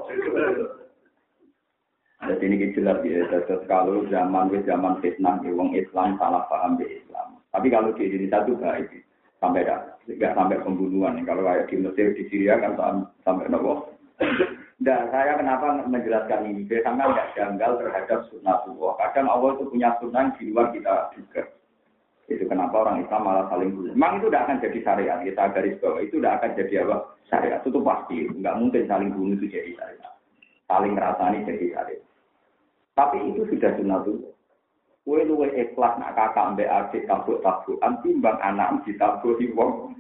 Jadi ini jelas ya, terus kalau zaman ke zaman fitnah, orang Islam salah paham di Islam. Tapi kalau di Indonesia itu baik, sampai dah, tidak sampai pembunuhan. Kalau kayak di Mesir, di Syria kan sampai nopo. Dan saya kenapa menjelaskan ini? Karena nggak janggal terhadap sunnah Allah. Kadang Allah itu punya sunnah di luar kita juga. Itu kenapa orang Islam malah saling bunuh. Memang itu tidak akan jadi syariat. Kita garis bawah itu tidak akan jadi apa? Syariat. Itu pasti. Enggak mungkin saling bunuh itu jadi syariat. Saling ngerasani jadi syariat. Tapi itu sudah sunatullah. Kue luwe ikhlas nak kakak mbak adik tabuk-tabukan timbang anak ditabuk di wong.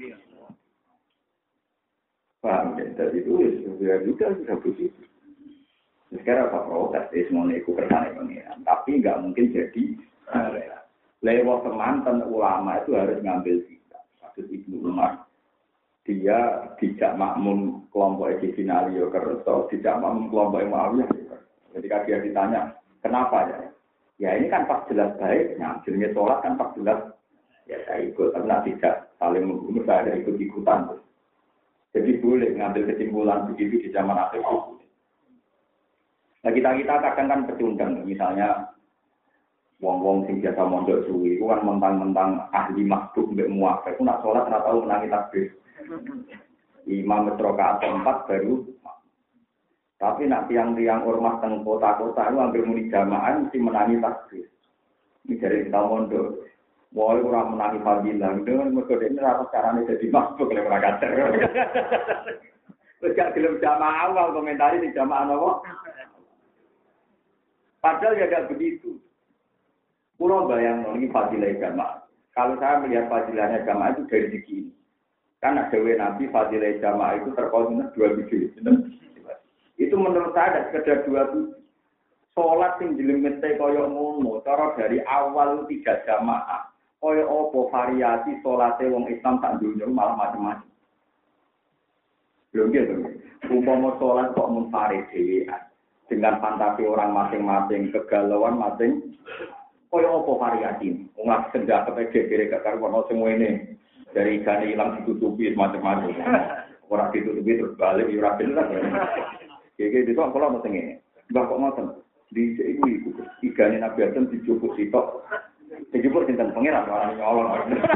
Paham ya? Jadi itu ya juga sudah begitu. Sekarang apa protes? Semuanya ikut kersane pengiran. Tapi enggak mungkin jadi syariat. Lewat semantan ulama itu harus ngambil sikap. Kasus Ibnu Umar, dia tidak makmum kelompok Sayyidina Ali Kerto, tidak makmum kelompok Muawiyah. Ketika dia ditanya, kenapa ya? Ya ini kan pas jelas baik, ngambilnya sholat kan pas jelas. Ya saya ikut, karena tidak saling membunuh, saya ada ikut-ikutan. Jadi boleh ngambil kesimpulan begitu di zaman akhir itu. Nah kita-kita kadang kan pecundang, misalnya wong-wong sing biasa mondok suwi, itu kan mentang-mentang ahli makhluk mbek muafek, itu nak sholat ora tau menangi takbir. Imam rakaat empat baru. Tapi nak tiang-tiang ormas teng kota-kota itu hampir muni jamaah mesti menangi takbir. Ini dari kita mondok. Woi ora menangi fadilah, dengan mergo dene ora carane dadi makhluk lek ora kacer. Wis gak gelem jamaah awal komentari di jamaah napa? Padahal ya tidak begitu. Pulau bayang ini fadilah jamaah. Kalau saya melihat fadilahnya jamaah itu dari segi ini. Karena dewa Nabi fadilah jamaah itu terkonsumsi dua biji. Itu menurut saya ada sekedar dua biji. Sholat yang dilimite koyok ngono. Cara dari awal tidak jamaah. Koyok opo variasi sholatnya wong Islam tak dunia malah macam-macam. Belum gitu. Umpama sholat kok munfarid dewean. Dengan fantasi orang masing-masing, kegalauan masing. Kaya apa variasi? Wong lagi sendak kepede kira gak karo ono semua ini. Dari ikan hilang ditutupi macam-macam. Ora ditutupi terus balik ya ora bener. Iki itu kalau mau ngene. Mbah kok ngoten. Di iku iku igane Nabi Adam dijupuk sitok. Dijupuk sinten pangeran orang nyolong.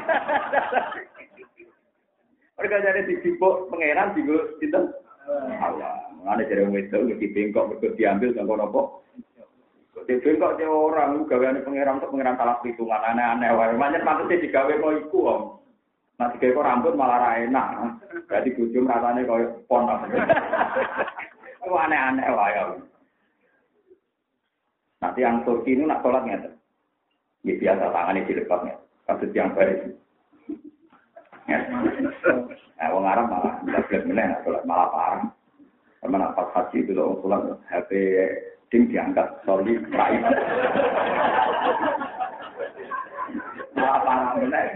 Mereka jadi dijupuk pangeran digo sinten? Allah. Mengane jare wedok iki bengkok mergo diambil kanggo napa? Dibeng kok cewek orang, gaweane pangeran untuk pangeran salah perhitungan aneh-aneh wae. Pancen maksudnya digawe kok iku om. Nah digawe kok rambut malah ra enak. Dadi bojo rasane koyo pon. Ku aneh-aneh wae. Nanti yang Turki ini nak sholat ngeten. Ya biasa tangannya dilepasnya. Kasus yang baris. Ya. Nah, wong Arab malah belas meneh sholat malah parah. Karena pas haji itu loh sholat H P tim diangkat, sorry, raih. Apa namanya?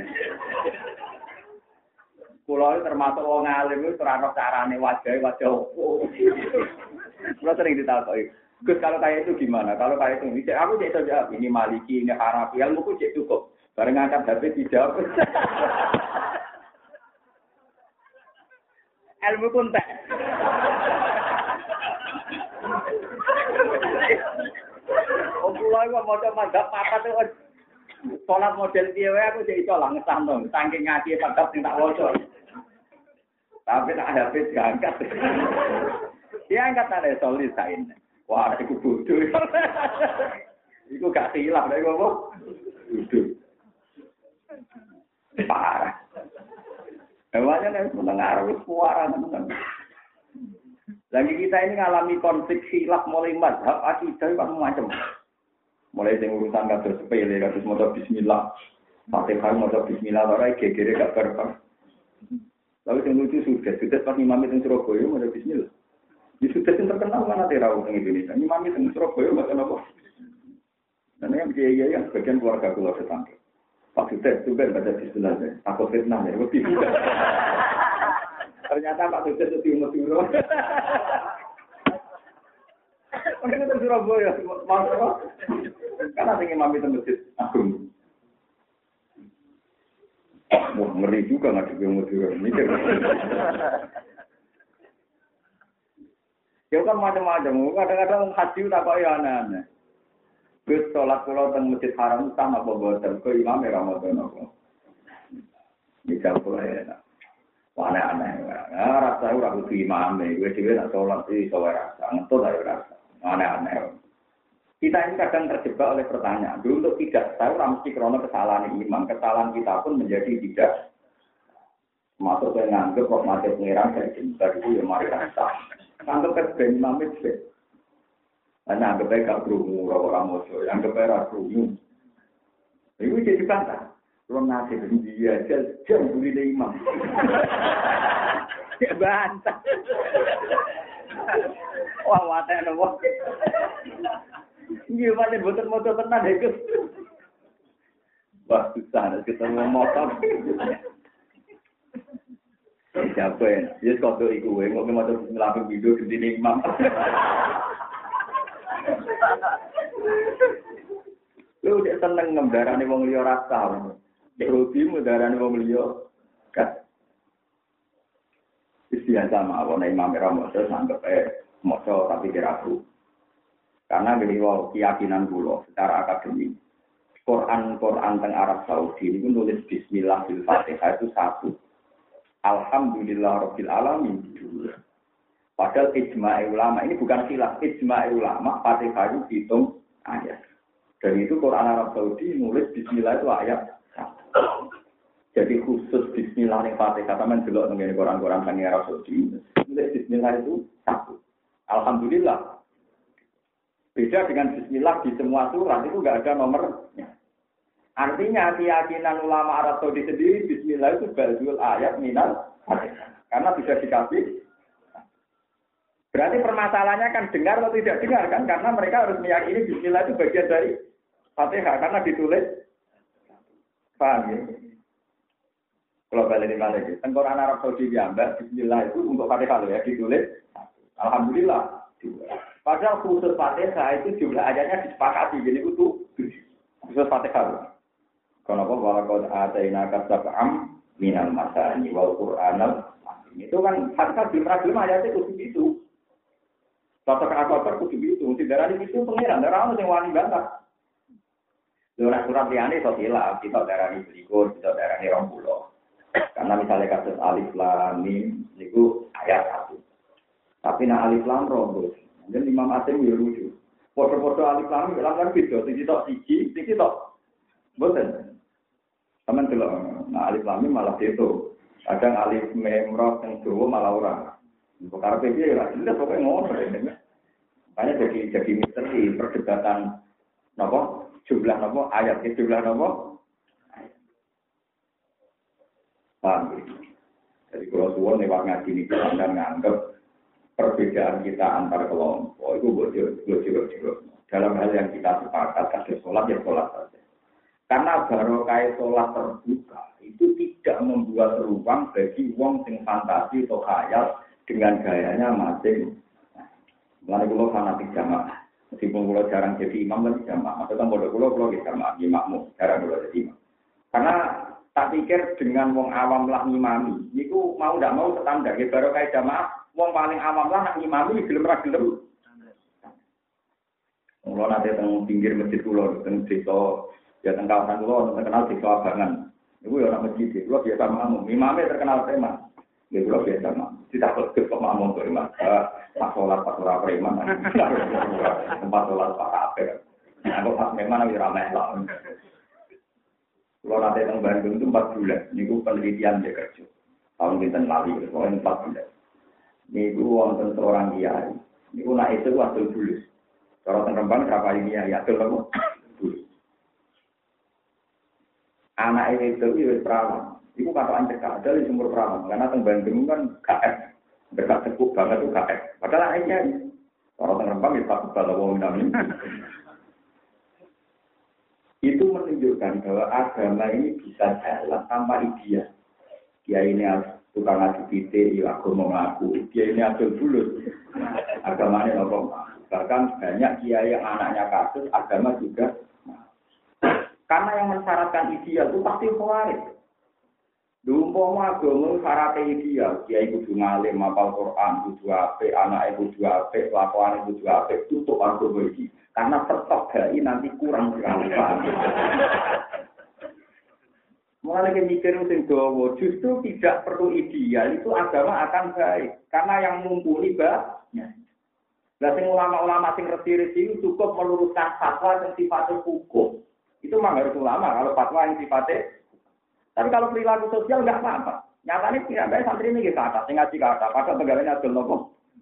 Pulau termasuk orang alim itu terang carane wajah wajah opo. Pulau sering ditakoi. Gus kalau kayak itu gimana? Kalau kayak itu, aku cek saja ini Maliki, ini Hanafi, ilmuku cek cukup. Bareng angkat H P dijawab. Ilmu kuntek. Oh, pulau kok mau madzhab papat itu sholat model piye wae aku jadi iso lah ngesahno saking ngaji madzhab sing tak waca. Tapi tak ada pes diangkat. Dia angkat ada solis sain. Wah, iku bodoh. Iku gak hilaf lek apa? Bodoh. Parah. Ewanya nek mendengar wis suara tenan. Lagi kita ini ngalami konflik khilaf mulai mazhab akidah macam-macam. Mulai sing urusan kados sepele kados maca bismillah. Fatihah maca bismillah ora gegere gak bareng. Lalu sing lucu sudah sudah pas imam itu Surabaya maca bismillah. Di sudah yang terkenal mana terau di Indonesia. Imam itu Surabaya maca apa? Dan yang biaya yang bagian keluarga keluarga tetangga. Pak Sutet juga baca bismillah. Takut fitnah ya. Ternyata Pak Sutet itu umur-umur. Mungkin itu Surabaya, maksudnya karena tinggi mami itu masjid agung. Wah ngeri juga nggak juga umur-umur mikir. Ya kan macam-macam, kadang-kadang haji tak kok ya aneh-aneh. Gus sholat pulau teng masjid haram sama apa bosan, ke imam ya Ramadan apa. Bisa pulau ya. Wah aneh-aneh, nah, rasa udah aku imam nih, gue juga nak sholat sih sholat rasa, ngetut aja rasa. Aneh-aneh. Kita ini kadang terjebak oleh pertanyaan. Dulu untuk tidak tahu mesti krono kesalahan imam. Kesalahan kita pun menjadi tidak. Masuk ke nganggep rahmat pengiran dari cinta itu ya mari kita. Nganggep ke ben imam itu. Hanya anggap baik gak berungu, orang mojo. Anggap baik gak berungu. Itu jadi bantah. Kalau nasi dan dia jam beli imam. Ya bantah. Wah, wadah nopo. Iya, macam motor-motor tenan itu. Wah, susah ketemu motor. Siapa ya? Dia kodok iku, ngomong motor ngelapin video di imam. Lu udah seneng ngembarane wong liya rasa. Dek hobi mudarane wong liya. Kat. Istilah sama ana imam Ramoso sanggep eh moco tapi kiraku. Karena beliau keyakinan kula secara akademik. Quran-Quran teng Arab Saudi itu nulis bismillah fil Fatihah itu satu. Alhamdulillah rabbil alamin. Padahal ijma' ulama ini bukan khilaf, ijma' ulama Fatihah itu dihitung ayat. Dan itu Quran Arab Saudi nulis bismillah itu ayat satu. Jadi khusus bismillah ning Fatihah sampeyan delok nang Quran-Quran teng Arab Saudi nulis bismillah itu satu. Alhamdulillah. Beda dengan bismillah di semua surat itu enggak ada nomornya. Artinya keyakinan ulama Arab Saudi sendiri bismillah itu ba'dul ayat minal Fatihah. Karena bisa dikasih. Berarti permasalahannya kan dengar atau tidak dengar kan? Karena mereka harus meyakini bismillah itu bagian dari Fatihah karena ditulis. Paham ya? Kalau balik di mana lagi? Tengkorak Arab Saudi diambil bismillah itu untuk Fatihah ya ditulis. Alhamdulillah. Padahal khusus Fatihah itu jumlah ayatnya disepakati jadi itu khusus Fatihah. Kenapa walaqad atainaka sab'am minal masani wal qur'anal itu kan Fatihah belum ayatnya khusus itu. Satu kata-kata khusus itu mesti darah itu pengiran darah orang yang wani bantah. Lurah surat liane iso hilaf, kita darah ini berikut, kita darah ini rong puluh. Karena misalnya kasus alif lam mim niku ayat satu. Tapi nak alif lam ro jadi Imam Asim ya lucu. Foto-foto alif lam mim lam beda, siji tok siji, siji tok. Mboten. Taman delok nah alif lam mim malah itu. Kadang alif mim ro sing dawa malah ora. Perkara piye ya jelas pokoke ngono. Makanya jadi jadi misteri perdebatan napa jumlah napa ayat jumlah napa ayat. Paham. Jadi kalau suwon lewat ngaji ini kita nganggep perbedaan kita antar kelompok itu bocor-bocor dalam hal yang kita sepakat ada sholat ya sholat saja. Karena barokah sholat terbuka itu tidak membuat ruang bagi wong sing fantasi atau khayal dengan gayanya masing. Mulai kulo fanatik jamaah. Meskipun kulo jarang jadi imam tapi jamaah. Maksudnya bodoh kulo kulo di jamaah imammu jarang kulo jadi imam. Karena tak pikir dengan wong awam lah ngimami. Niku mau ndak mau standar. Ya barokah jamaah. Wong paling awam lah nak ngimami gelem ra gelem. Kulo nate teng pinggir masjid kulo teng desa ya teng kawasan kulo terkenal desa Abangan. Niku ya ora masjid. Kulo biasa makmum. Imame terkenal preman. Ya kulo biasa makmum. Tidak kok kok makmum kok imam. Pas sholat pas ora preman. Tempat sholat pak ape. Aku pas memang ora melok. Kulo nate teng Bandung itu empat bulan. Niku penelitian dia kerja. Tahun pinten lali kulo empat bulan. Niku wonten seorang kiai. Niku nak itu waktu bulus. Kalau teng Rembang berapa ini ya atul apa? Bulus. Anak itu wis perawan. Iku katokan cekak ada di sumur perawan. Karena teng Bandung kan K F. Dekat cukup banget tuh K F. Padahal anaknya kalau teng Rembang ya tak kepala wong nami. Itu menunjukkan bahwa agama ini bisa jalan tanpa ideal. Kiai ini tukang ngaji pite, ya aku mau ngaku. Dia ini adol bulut. Agamanya apa? Bahkan banyak kiai yang anaknya kasus, agama juga. Karena yang mensyaratkan ideal itu pasti khawarij. Umpama agama syaratnya ideal, kiai kudu ngalim, hafal Quran, kudu apik, anake kudu apik, kelakuane kudu apik, tutup agama iki. Karena stok gai nanti kurang sekali. Mulai mikir sing dawa, justru tidak perlu ideal itu agama akan baik karena yang mumpuni banyak. Lah sing ulama-ulama sing resi-resi cukup meluruskan fatwa yang sifatnya hukum. Itu memang harus ulama kalau fatwa yang sifatnya. Tapi kalau perilaku sosial enggak apa-apa. Nyatanya tidak santri ini ke atas, ngaji ke atas, padahal pegawainya adil nopo.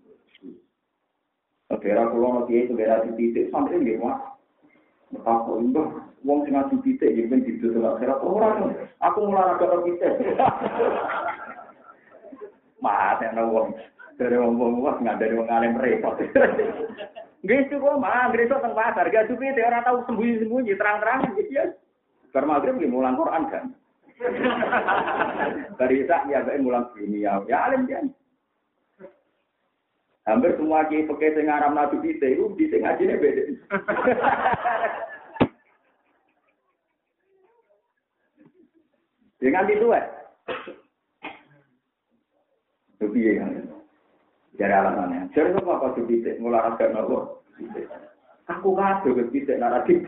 Daerah pulau nanti itu daerah titik santri ini mah. Betapa itu, uang sing ngaji titik jadi titik daerah daerah orang. Aku mulai agak titik. Mas, yang uang. Dari wong-wong wah nggak dari wong alim repot. Gitu kok mah, gresok teng pasar, gak supi teh ora tau sembunyi-sembunyi, terang-terangan gitu ya. Bar magrib nggih mulang Quran kan. Dari sak ya bae mulang dunia. Ya alim kan. Hampir semua kiai pakai sing aran nabi kita itu di sing ngajine beda. Dengan itu eh. Supi ya. Dari alasannya, jadi apa kau tuh bisa ngular agak nopo? Aku kado bisa naratif.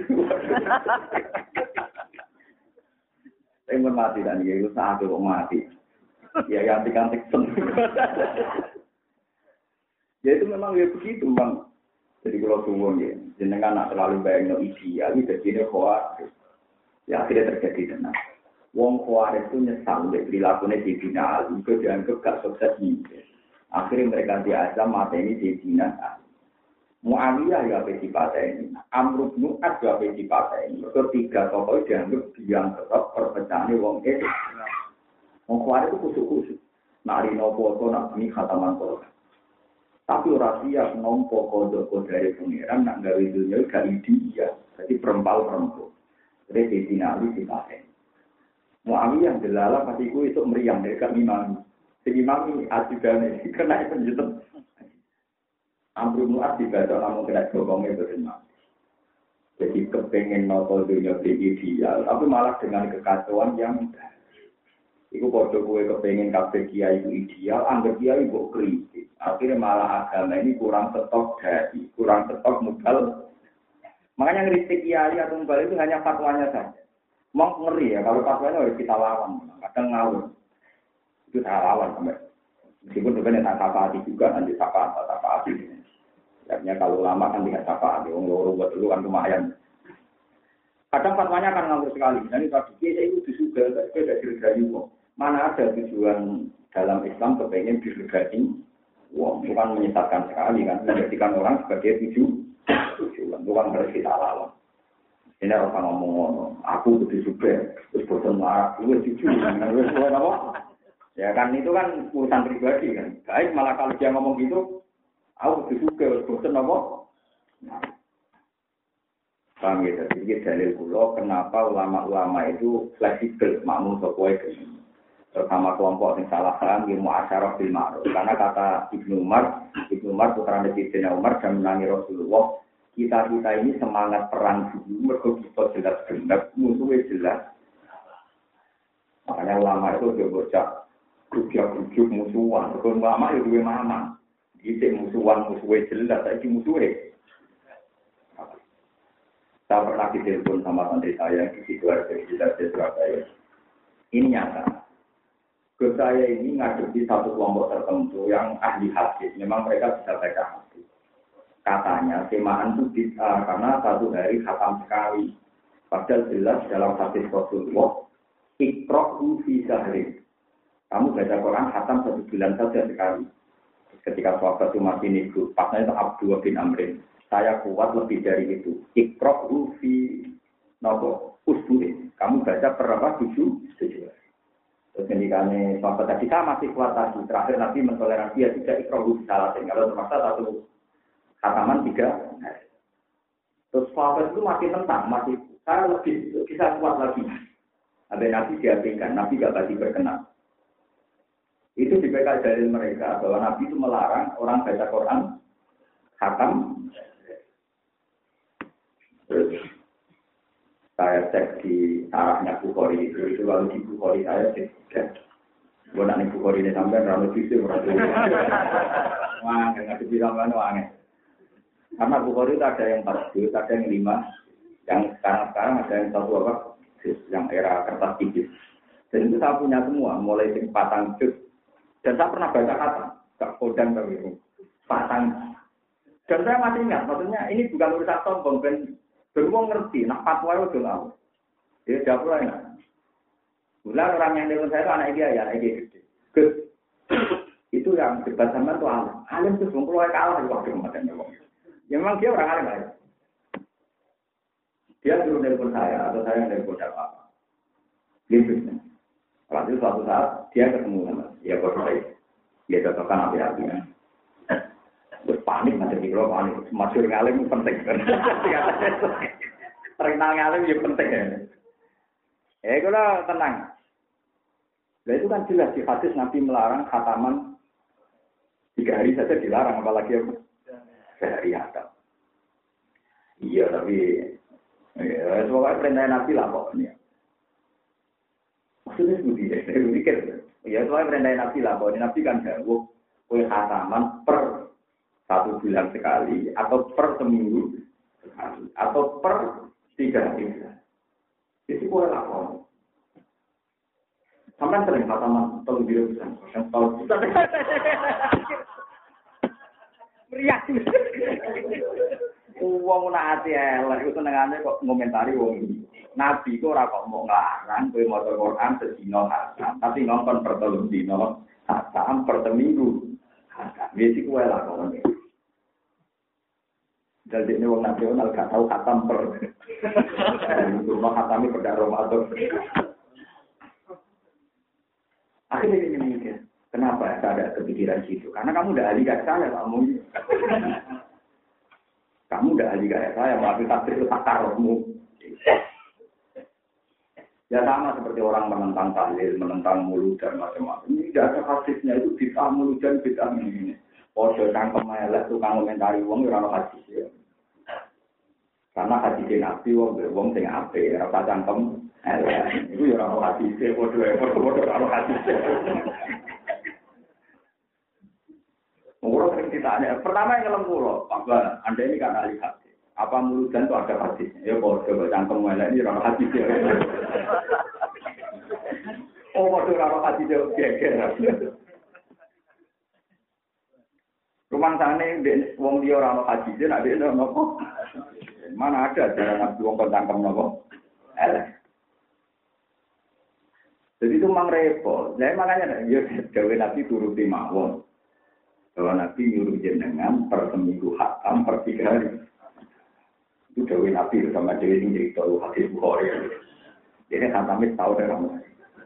Saya mati dan dia itu saat itu mati. Ya yang dikantik sen. Ya itu memang ya begitu bang. Jadi kalau sungguh ya, jenengan nak terlalu banyak no ideal, jadi ini kuat. Ya tidak terjadi tenang. Wong kuat itu nyesal dari perilakunya di final, itu dianggap gak sukses nih. Akhirnya mereka diazam mata ini di Cina. Muawiyah ya bagi partai ini. Amr bin As ya bagi partai ini. Mereka tiga tokoh dianggap yang tetap perpecahan wong itu. Wong kuat itu kusuk-kusuk. Nari nopo to nak ini khataman Quran. Tapi orang siap nompo kode-kode dari pengiran nak gawe dunia gak dia. Jadi perempal-perempal. Jadi di Cina di partai. Muawiyah delala patiku itu meriang dari kami mami. Jadi mami ajudannya kena penjutan. Amr bin As dibaca kamu kena gomongnya bersama. Jadi kepengen notol dunia ideal, tapi malah dengan kekacauan yang itu kode gue kepengen kafe kiai itu ideal, anggap kiai kok kritik. Akhirnya malah agama ini kurang stok dari, kurang stok modal. Makanya kritik kiai atau modal itu hanya fatwanya saja. Mau ngeri ya kalau fatwanya harus kita lawan, kadang ngawur. Itu saya lawan sampai meskipun sebenarnya tak apa-apa juga nanti apa-apa apa-apa. Artinya kalau lama kan tidak apa-apa, orang loro buat dulu kan lumayan. Kadang fatwanya akan ngawur sekali. Jadi tadi saya itu disuga, saya tidak diregani uang. Mana ada tujuan dalam Islam kepengen diregani uang, bukan menyesatkan sekali kan, menjadikan orang sebagai tujuh tujuan, bukan harus kita lawan. Ini orang ngomong, aku disuga, terus bosan marah, lu jujur, lu apa? Ya kan itu kan urusan pribadi kan. Baik malah kalau dia ngomong gitu, aku juga bosan apa? Nah. Paham ya, jadi dalil kula kenapa ulama-ulama itu fleksibel makmum sesuai dengan terutama kelompok yang salah paham yang muasyarah bil ma'ruf. Karena kata Ibnu Umar, Ibnu Umar putra Sayyidina Umar dan menangi Rasulullah, kita-kita ini semangat perang dulu, mergo kita jelas benar, musuhnya jelas. Makanya ulama itu dia bocah grup-grup musuhan, kalau ulama itu dua mama. Jadi musuhan musuhnya jelas, tapi musuhnya. Saya pernah ditelepon sama santri saya di Sidoarjo di Surabaya. Ini nyata. Ke saya ini ngadepi satu kelompok tertentu yang ahli hadis. Memang mereka bisa baca hadis. Katanya semaan itu bisa karena satu hari khatam sekali. Padahal jelas dalam hadis Rasulullah, ikrohu fi sahri. Kamu baca Quran khatam satu bulan saja sekali. Ketika sahabat itu masih niku, pasnya itu Abdullah bin Amrin. Saya kuat lebih dari itu. Ikrohu fi nopo usbuin. Kamu baca berapa? Tujuh, tujuh. Terus ketikanya sahabat tadi saya masih kuat lagi. Terakhir Nabi mentoleransi ya tidak ikrohu salatin. Kalau terpaksa satu khataman tiga. Terus sahabat itu masih tentang, masih saya lebih bisa kuat lagi. Ada Nabi diabaikan, Nabi gak bagi berkenan. Itu dibekal dari mereka bahwa Nabi itu melarang orang baca Quran khatam. Terus saya cek di arahnya Bukhari itu, itu lalu di Bukhari saya cek. Gue nanti Bukhari ini sampai rambut itu berarti. Wah, nggak ada bilang mana wangi. Karena Bukhari itu ada yang empat juz, ada yang lima, yang sekarang-sekarang ada yang satu apa, yang era kertas tipis. Dan itu saya punya semua, mulai dari patang juz. Dan saya pernah baca kata, gak kodang begitu, patang. Dan saya masih ingat, maksudnya ini bukan urusan sombong, ben beruang ngerti, nah fatwa itu tahu. Dia jawab lah ya. Bulan orang yang dengan saya itu anak dia ya, anak dia gede. Gus, itu yang debat sama itu alim. Alim itu sebelum keluar kalah di waktu kemarin. Ya memang dia orang alim aja. Dia suruh telepon saya atau saya yang telepon apa? Gitu. Lalu suatu saat dia ketemu sama dia berdua. Dia cocokkan api-apinya. Terus panik, macam di bawah panik. Masyur ngalim penting. Terkenal ngalim juga penting. Eh, kalau tenang. Nah itu kan jelas di hadis Nabi melarang khataman tiga hari saja dilarang, apalagi sehari ada. Iya, tapi ya, semoga perintah Nabi lah pokoknya. Maksudnya seperti itu, saya mikir. Ya, semoga perintah Nabi lah pokoknya. Nabi kan jauh, kue khataman per satu bulan sekali, atau per seminggu sekali, atau per tiga hari. Itu boleh lapor. Sampai sering khataman, tolong diri bisa. Tolong bisa. Meriah. Uang naati elek, itu senengannya kok ngomentari uang ini. Nabi itu orang kok mau ngelarang, kue motor Quran sedino khatam, tapi ngomong per tolong dino khatam per seminggu. Biasa kue lah kalau ini. Jadi ini orang nasional gak tahu khatam per. Rumah khatami pada Ramadan. Akhirnya ini mikir, kenapa saya ada kepikiran situ? Karena kamu udah ahli kayak saya, kamu. Kamu udah ahli kayak saya, melalui takdir itu takarmu. Ya sama seperti orang menentang tahlil, menentang mulut dan macam-macam. Ini tidak ada hadisnya itu bid'ah mulut dan bid'ah ini. Podo cangkem elek tukang komentari wong ora ono hadis ya. Karena hadis Nabi wong wong sing apik ora cangkem elek. Iku ya ora ono hadis podo podo ora ono hadis. Mula sering ditanya, pertama yang ngelem kula, Pak, Anda ini kan ahli hadis. Apa mulut dan itu ada hadisnya? Ya podo cangkem elek ini ora ono hadis ya. Oh podo ora ono hadis ya geger. Rumah sana ini, wong dia orang haji dia nak dia nopo. Mana ada cara nabi wong pentangkem nopo? Eleh. Jadi itu memang repot. Jadi makanya dia gawe nabi turuti mawon. Bahwa nabi nyuruh jenengan per seminggu hatam per tiga hari. Itu gawe nabi sama dewi ini cerita hadis Bukhari. Jadi hatamnya tahu dari kamu.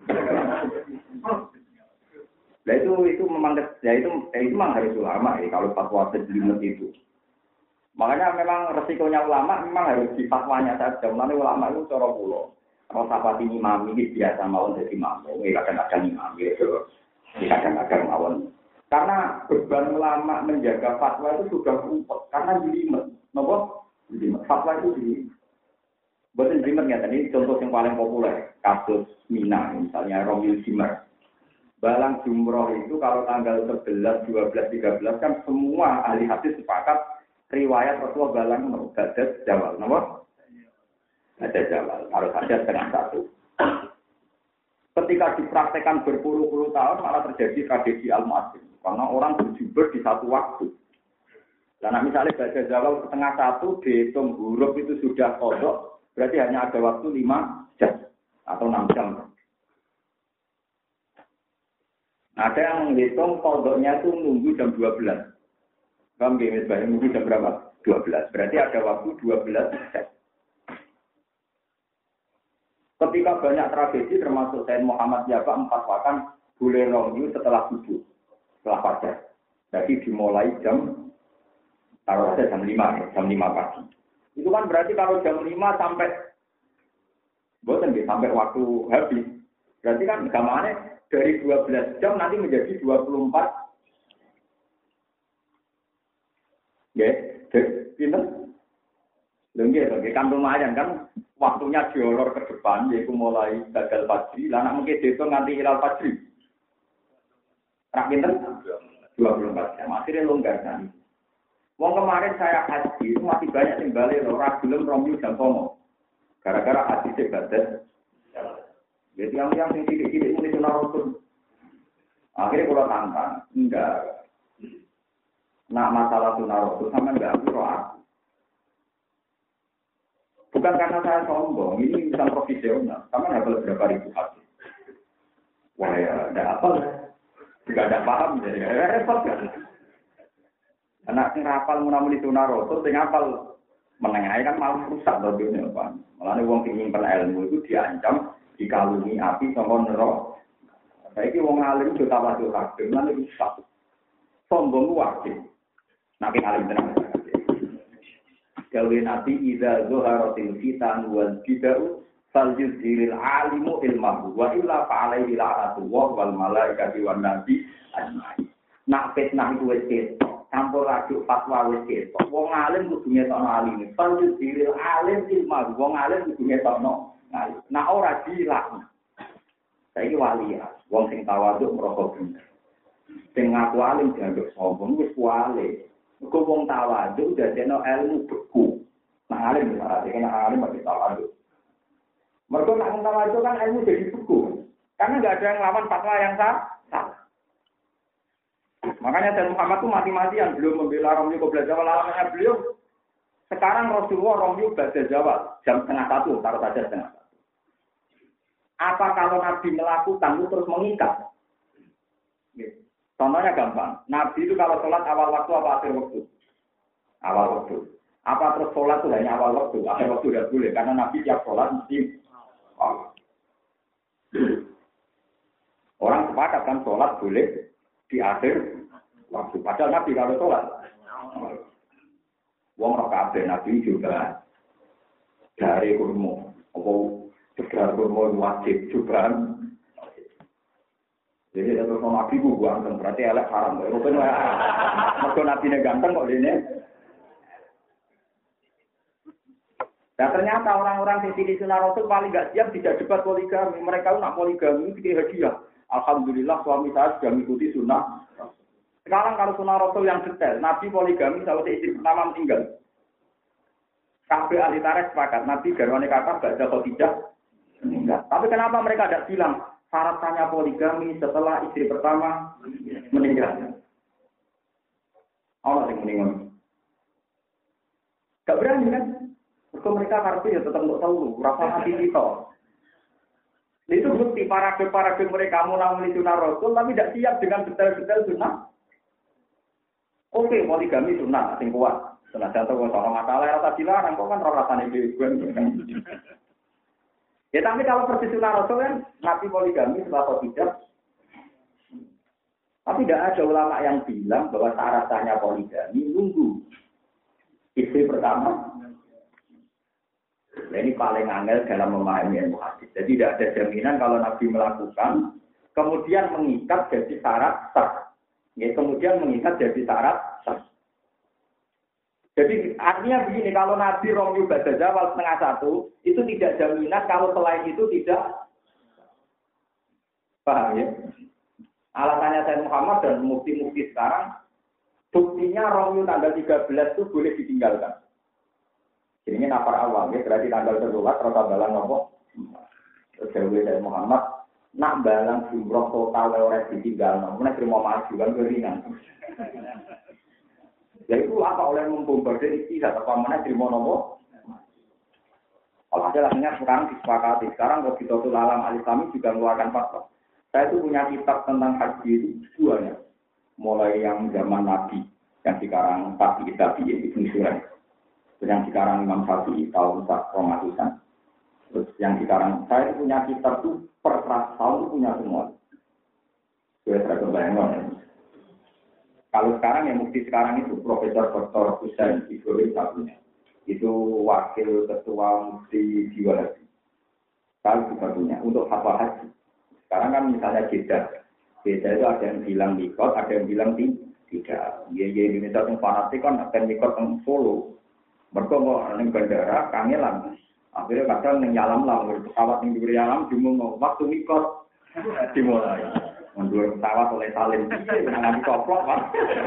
Nah itu itu memang ya itu eh, itu memang harus ulama ya kalau fatwa sejelimet itu. Makanya memang resikonya ulama memang harus di fatwanya saja. Mulane ulama itu cara kula. Kalau sapati imam iki biasa mawon dadi imam, eh kadang-kadang imam gitu. Kadang-kadang mawon. Karena beban ulama menjaga fatwa itu sudah rumput karena jelimet. Napa? Jelimet. Fatwa itu jelimet. Boten jelimet ya tadi contoh yang paling populer kasus Mina misalnya Romil Zimmer. Balang jumroh itu kalau tanggal sebelas, dua belas, tiga belas kan semua ahli hadis sepakat riwayat Rasulullah balang no, gadat jawal, no? Gadat jawal, harus ada setengah satu. Ketika dipraktekkan berpuluh-puluh tahun malah terjadi tragedi Al-Mu'azzim. Karena orang berjubur di satu waktu. Karena misalnya gadat jawal setengah satu dihitung huruf itu sudah kodok, berarti hanya ada waktu lima jam atau enam jam. Ada yang menghitung kodoknya itu nunggu jam dua belas. Kamu gini, sebenarnya nunggu jam berapa? dua belas. Berarti ada waktu dua belas jam. Ketika banyak tragedi, termasuk Sayyid Muhammad Jabba memfatwakan boleh nunggu setelah subuh, setelah fajar. Jadi dimulai jam, taruh saja jam lima, jam lima pagi. Itu kan berarti kalau jam lima sampai, bosan deh, sampai waktu habis. Berarti kan gambarnya dari dua belas jam nanti menjadi dua puluh empat. Ya, pinter. Lengge, lengge kan lumayan kan waktunya diolor ke depan, yaitu mulai gagal pagi, lah nak mungkin itu nganti hilal pagi. Rak pinter? dua puluh empat jam. Akhirnya longgar kan. Wong kemarin saya haji itu masih banyak yang balik loh, ragilum romyu dan tomo. Gara-gara haji sebatas. Jadi yang yang Nak masalah sunah Rasul sama enggak aku aku. Bukan karena saya sombong, ini urusan profesional. Sama nggak boleh berapa ribu hadis. Wah ya, ada apa lah? Tidak ada paham jadi repot kan. Anak sing rapal munamuli sunah Rasul, sing hafal menengah kan malah rusak dunia Pak. Malah wong sing nyimpen ilmu itu diancam dikalungi api sama neraka. Saiki wong alim yo tawadhu kabeh, lan rusak. Sombong wajib. Nek alim tenan. Gawe nabi idza zuharatil fitan wal bid'u falyuzhiril alimu ilmahu wa illa fa'alaihi la'natullah wal malaikati wan nabi ajmain. Nak fitnah itu wis ketok, campur aduk fatwa wis ketok. Wong alim kudu ngetokno alime. Falyuzhiril alim ilmahu, wong alim kudu ngetokno. Nah ora dilak. Saiki wali ya, wong sing tawadhu merasa bener. Sing ngaku alim dianggap sombong wis wali. Kok wong tawadhu dadekno ilmu beku. Nah alim berarti kan alim mesti tawadhu. Mergo nek wong tawadhu kan ilmu jadi beku. Karena enggak ada yang lawan fatwa yang salah. Makanya Sayyid Muhammad itu mati-matian belum membela Romli Qobla Jawa. Alasannya beliau sekarang Rasulullah Romli Qobla Jawa jam setengah satu, taruh saja setengah satu. Apa kalau Nabi melakukan itu terus mengikat? Contohnya gampang. Nabi itu kalau sholat awal waktu apa akhir waktu? Awal waktu. Apa terus sholat itu hanya awal waktu? Akhir waktu tidak boleh. Karena Nabi tiap sholat mesti awal. Orang sepakat kan sholat boleh di akhir waktu. Padahal Nabi kalau sholat. Wong roh kabeh Nabi juga dari kurma. Apa sekedar kurma wajib juga. Jadi ada terus nabi ku ganteng berarti elek haram. Rupane wae. Mergo nabine ganteng kok dene. Dan ternyata orang-orang yang di sunah Rasul paling gak siap tidak debat poligami. Mereka nak poligami itu hadiah. Alhamdulillah suami saya sudah mengikuti sunnah. Sekarang kalau sunnah Rasul yang detail, Nabi poligami sama istri pertama meninggal. Kabeh ahli tarikh sepakat, Nabi garwane kakak gak ada kok tidak meninggal. Tapi kenapa mereka tidak bilang syaratnya poligami setelah istri pertama meninggal? Allah yang meninggal. Gak berani kan? Mereka mereka kartu ya tetap untuk tahu, rasa hati kita. Itu bukti paragraf-paragraf mereka mulai sunnah Rasul, tapi tidak siap dengan detail-detail sunnah. Oke, poligami sunnah, sing kuat. Sunnah jantung soal masalah rasa dilarang, kok kan rasanya gue. Ya tapi kalau persis sunnah Rasul kan, Nabi poligami setelah atau tidak. Tapi tidak ada ulama yang bilang bahwa syaratnya poligami nunggu istri pertama. Nah, ini paling angel dalam memahami ilmu hadis. Jadi tidak ada jaminan kalau Nabi melakukan, kemudian mengikat jadi syarat sah. Ya, kemudian mengikat jadi syarat sah. Jadi artinya begini, kalau Nabi Romyu Bada Jawal setengah satu, itu tidak jaminan kalau selain itu tidak. Paham ya? Alasannya Sayyid Muhammad dan mufti-mufti sekarang, buktinya Romyu tanggal tiga belas itu boleh ditinggalkan. Ini nafar awal, ya, berarti tanggal sebelas, rata balang nopo. Terus Sayyid Muhammad, nak balang jumroh total oleh ditinggal, namun terima maju kan keringan. Ya itu apa oleh membombardir istihad atau mana terima nopo? Kalau ada lainnya sekarang disepakati. Sekarang Robiqatul Alam Al-Islami juga mengeluarkan fatwa. Saya itu punya kitab tentang haji itu dua ya. Mulai yang zaman Nabi, yang sekarang Tabi Tabi Ibnu Surai. Yang sekarang Imam Syafi'i tahun Romatusan. Terus yang sekarang saya punya kitab itu per seratus tahun punya semua. Saya tidak kebayang. Kalau sekarang yang mufti sekarang itu Profesor Doktor Husain Ibrahim satunya. Itu wakil ketua mufti Jiwa Haji. Kalau juga punya untuk fatwa haji. Sekarang kan misalnya Jeddah. Jeddah itu ada yang bilang mikot, ada yang bilang tidak. Ya ya Indonesia yang fanatik kan akan mikot yang Solo. Mereka mau neng bandara, kangelan. Akhirnya kadang neng yalam lah, pesawat neng duri yalam, cuma waktu mikot dimulai. Mundur pesawat oleh salin, menangani koplok, Pak.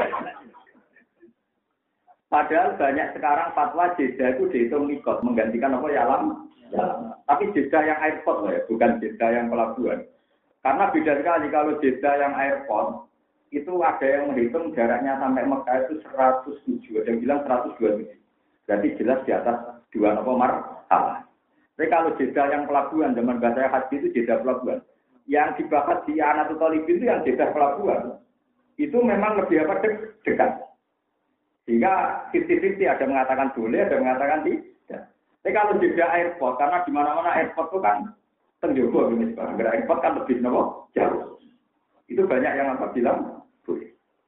Padahal banyak sekarang fatwa Jeddah itu dihitung mikot, menggantikan apa yalam. Yalam. Tapi Jeddah yang airport, ya, bukan Jeddah yang pelabuhan. Karena beda sekali kalau Jeddah yang airport, itu ada yang menghitung jaraknya sampai Mekah itu seratus tujuh, ada yang bilang seratus dua puluh tujuh. Berarti jelas di atas dua nomor marhalah. Tapi kalau jeda yang pelabuhan, zaman bahasa haji itu jeda pelabuhan. Yang dibahas di Anatul Talibin itu yang jeda pelabuhan. Itu memang lebih apa dekat. Sehingga lima puluh lima puluh ada mengatakan boleh, ada mengatakan tidak. Tapi kalau jeda airport, karena di mana-mana airport itu kan tenjogo ini sekarang. Karena airport kan lebih nopo jauh. Itu banyak yang apa bilang boleh.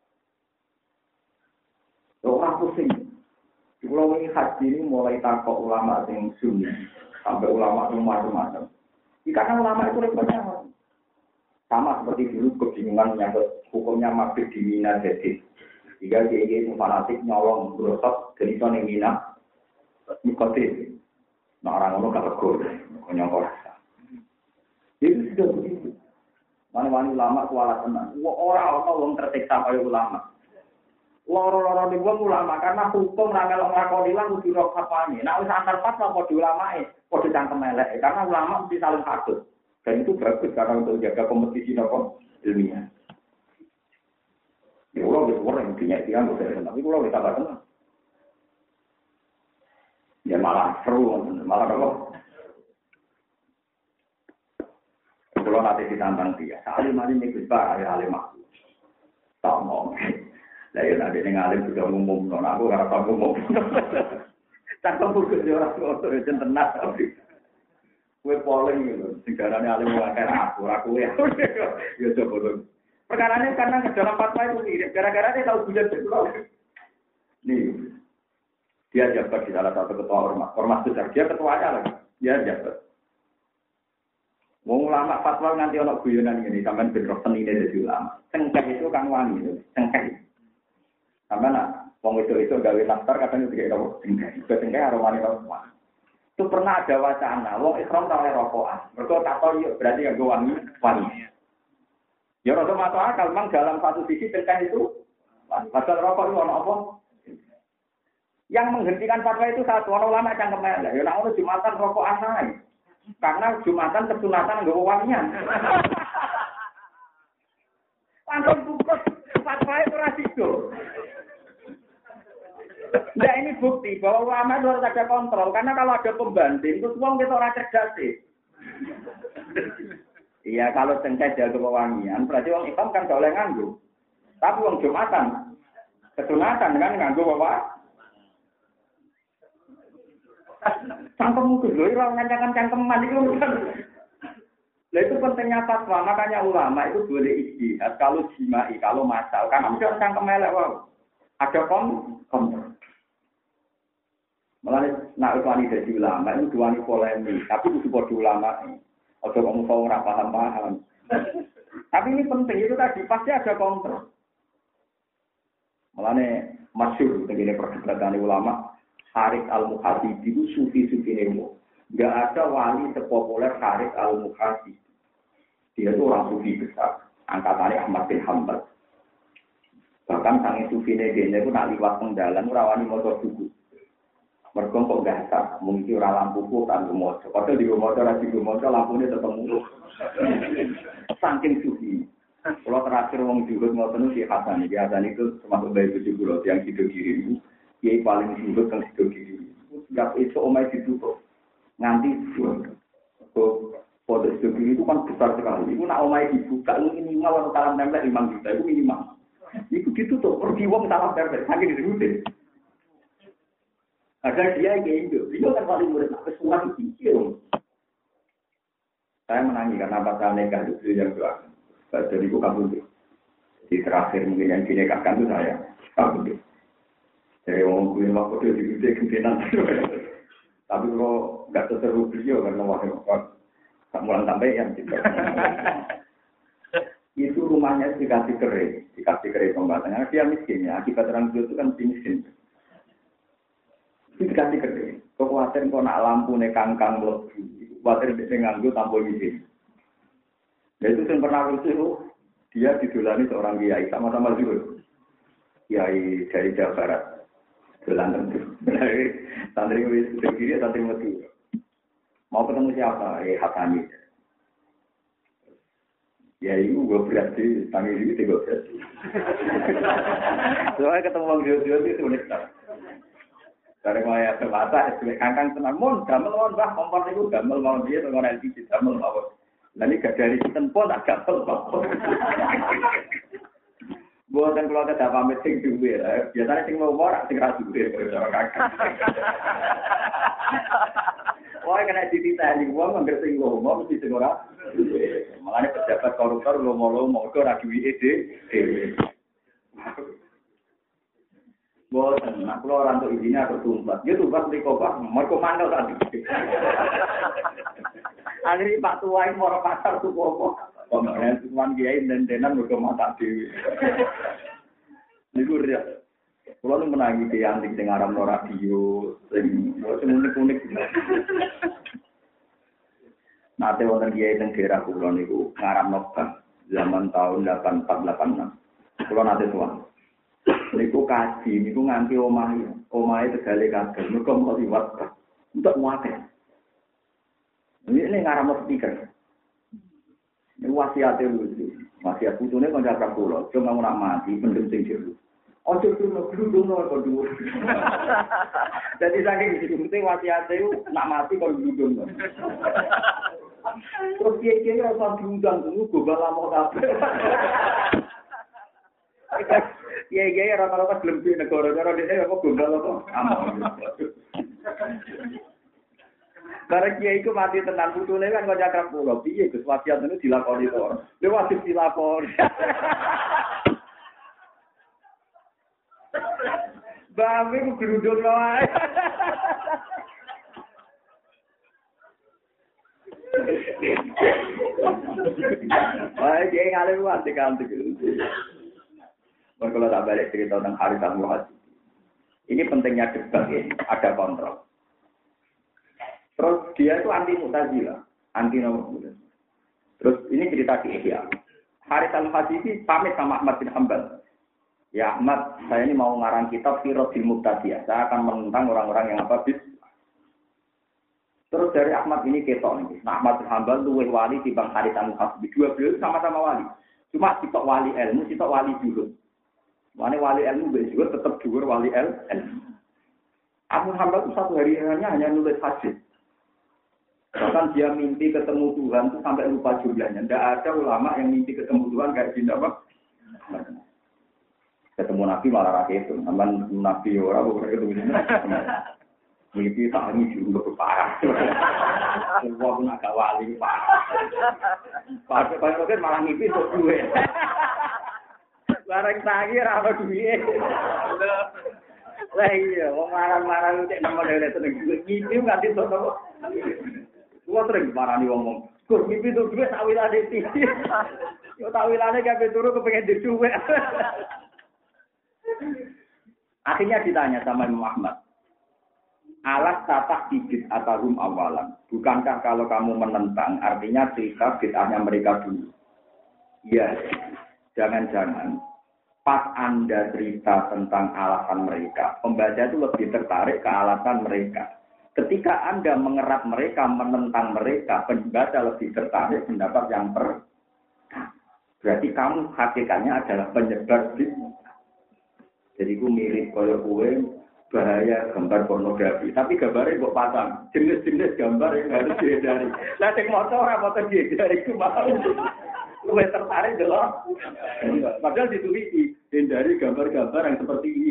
Orang pusing. Di pulau ini haji ini mulai takut ulama yang sunni sampai ulama macam-macam. Karena ulama itu repotnya sama seperti dulu kebingungan menyangkut hukumnya mabit di Mina jadi. Jika dia ini fanatik nyolong berosot dari sana yang Mina, nikotin. Nah orang orang gak tegur, nyongkol rasa. Itu sudah begitu. Mana-mana ulama kualat tenang. Orang-orang tersiksa oleh ulama. Loro-loro di wong ulama karena hukum ra melok nglakoni lan kudu ro fatwane. Nek wis antar fatwa padha ulamae, padha cangkem elek karena ulama mesti saling patut. Dan itu bagus karena untuk jaga kompetisi nopo ilmiah. Ya Allah wis ora intinya dia nggak tapi kalau kita bahas ya malah seru, malah apa? Kalau nanti ditantang dia, alim alim ini besar, alim aku, tak mau. Saya nanti ngalim sudah umum, non aku karena tak umum. Tak tahu kerja orang tua itu tenang. Kue polling gitu, sekarangnya alim mengakai aku, aku ya, ya coba dong. Perkaranya karena dalam fatwa itu mirip, gara-gara dia tahu bulan sebelum. Nih, dia jabat di salah satu ketua ormas, ormas besar, dia ketuanya lagi, dia jabat. Mau ulama fatwa nanti orang guyonan ini, sampai bentrok seni ini jadi ulama. Cengkeh itu kan wangi, cengkeh. Sampai nak, wong itu itu gawe nastar katanya juga itu cengkeh, juga cengkeh aromanya tahu semua. Itu pernah ada wacana, wong ikhram tahu rokokan, mereka tak tahu yuk berarti yang gue wangi, wangi. Ya rasa masuk akal, memang dalam satu sisi cengkeh itu, pasal rokok itu orang apa? Yang menghentikan fatwa itu satu orang ulama cangkem elek, ya nak orang jumatan rokok anai, karena jumatan kesunatan nggak wangian. Langsung bungkus fatwa itu rasiko. Nah ini bukti bahwa ulama itu harus ada kontrol, karena kalau ada pembanding, itu semua kita orang cerdas sih. Iya, kalau cengkeh jaga pewangian, berarti orang Islam kan gak boleh nganggu. Tapi orang Jumatan, kesunatan kan nganggu bawa. Cangkem mungkin, loh, orang ngancakan cangkeman itu kan. Nah itu pentingnya fatwa, makanya ulama itu boleh ijtihad kalau jimai, kalau masal. Karena mesti cangkem elek, wow. Ada kom, kontrol. Malah nak wani dadi ulama itu duani polemik, tapi kudu padha ulama. Ojo kok mung ora paham-paham. Tapi ini penting itu tadi pasti ada kontrol. Malane masyhur begini perdebatan ulama Haris Al-Muhasibi itu sufi-sufi nemo. Enggak ada wali sepopuler Haris Al-Muhasibi. Dia itu orang sufi besar, angkatannya Ahmad bin Hanbal. Bahkan sang sufi negene itu nak liwat pengdalan ora wani maca buku. Mereka kok gak mungkin orang lampu pun kan rumojo. Padahal di rumojo, di rumojo lampunya tetap mulu. Saking sufi. Kalau terakhir orang juhud mau penuh si Hasan. Si Hasan itu termasuk dari tujuh pulau yang hidup kiri itu. Dia paling juhud yang hidup kiri. Gak itu omai ditutup. Nganti kok pada hidup kiri itu kan besar sekali. Itu nak omai dibuka itu minimal atau salam tempel lima juta itu minimal. Itu ditutup. Pergi uang salam tempel. Saking dirutin. Ada dia yang hidup, dia kan paling murid sampai surat itu. Saya menangis karena pasal nikah itu yang doa. Jadi aku kabur. Di terakhir mungkin yang dinikahkan itu saya kabur. Jadi orang kuliah waktu itu di gede nanti. Tapi kalau nggak seseru beliau karena waktu tak mulai sampai yang itu rumahnya dikasih kering, dikasih kering pembatasnya. Dia miskin ya, akibat orang itu kan miskin. Itu dikasih gede. Kau khawatir kau nak lampu nih kangkang lebih. Khawatir dia nganggu tampil izin. Nah itu yang pernah lucu. Dia didolani seorang kiai sama-sama juga. Kiai dari Jawa Barat. Dolan tentu. Santri sudah kiri, santri mati. Mau ketemu siapa? Eh Hasani. Ya itu gue berarti tangi ini gue berarti. Soalnya ketemu orang dia-dia itu unik tak. Dari mulai semata, sebagai kangkang tenang, mon, gamel mon, bah, kompor itu gamel mau dia dengan L P G gamel mau. Lalu gak dari sistem pun tak gamel mau. Buatan kalau ada pamit sing duwe, biasanya sing mau morak sing ra duwe cara kangkang. Wah, kena dititani wong anggere sing lomo mesti sing ora. Mulane pejabat koruptor lomo-lomo kok ora duwike dhewe. Boten, nek kula ora entuk izine aku tumbat. Ya tumbat mriko Pak, mergo mandel tadi. Akhire Pak Tuwai moro pasar tuku apa? Pemene tuan kiai den-denan mergo mata dhewe. Niku riya. Kulo nu menangi ke antik sing aran radio, sing unik-unik. Nate wonten kiai teng daerah kulo niku ngaram nokta zaman tahun delapan empat delapan enam. Kulo nate tuan. Niku kaji niku nganti omahe, omahe tegale kagel mergo mau liwat untuk muate. Ini ngaram speaker. Ini wasiate lucu. Wasiat putune kanca kulo, cuma ora mati pendem sing jero. Ojo dulu gludung kok dhuwur. Dadi saking dikumte wasiate nak mati kok gludung. Terus kiye-kiye ora diundang dulu go balamo kabeh. Kiye-kiye rata-rata gelem di negara-negara dhewe kok gombal apa? Amon. Karena kiai itu mati tenan putune kan kok cakram kula. Piye Gus wasiat niku dilakoni to? Lha wajib dilakoni. Bae ku geruduk wae. Wah, kiai ngalim wae kanthi. Kalau tak balik cerita tentang Harits Al-Muhajir. Ini pentingnya debat ya, ada kontrol. Terus dia itu anti Mu'tazilah, anti nomor. Terus ini cerita di Ihya. Harits Al-Muhajir ini pamit sama Ahmad bin Hanbal. Ya Ahmad, saya ini mau ngarang kitab Firosil Mu'taziyah. Saya akan menentang orang-orang yang apa bis. Terus dari Ahmad ini ketok nih. Nah, Ahmad bin Hanbal luwih wali timbang Harits Al-Muhajir. Dua beliau sama-sama wali. Cuma sitok wali ilmu, sitok wali juhud. Mana wali ilmu juga tetap juhur wali ilmu. Ahmad bin Hanbal itu satu hari hanya hanya nulis hadis. Bahkan dia mimpi ketemu Tuhan itu sampai lupa jumlahnya. Tidak ada ulama yang mimpi ketemu Tuhan kayak gini apa? Ketemu Nabi malah rakyat itu. Namun Nabi orang bukan ketemu ini. Mimpi tak ini juga berparah. Semua pun agak wali parah. Padahal malah mimpi untuk duit. Barang tagi apa duit? Lah iya, wong marah-marah cek nang modele teneng. Mimpi nggak disono. Gua sering marani wong-wong. Gur mimpi itu duit tak wilane iki. Yo tak wilane kabeh turu kepengin duit. Akhirnya ditanya sama Imam Ahmad. Alas tatah bid'ah atahum awalan. Bukankah kalau kamu menentang artinya cerita bid'ahnya mereka dulu? Iya. Jangan-jangan pas Anda cerita tentang alasan mereka, pembaca itu lebih tertarik ke alasan mereka. Ketika Anda mengerat mereka, menentang mereka, pembaca lebih tertarik pendapat yang per. Berarti kamu hakikatnya adalah penyebar bid'ah. Jadi ku mirip koyo kue bahaya gambar pornografi, tapi gambarnya kok pasang jenis-jenis gambar yang harus dihindari. Lah sing motor ora motor dihindari ku mau. Lu tertarik delok. Padahal ditulis hindari gambar-gambar yang seperti ini.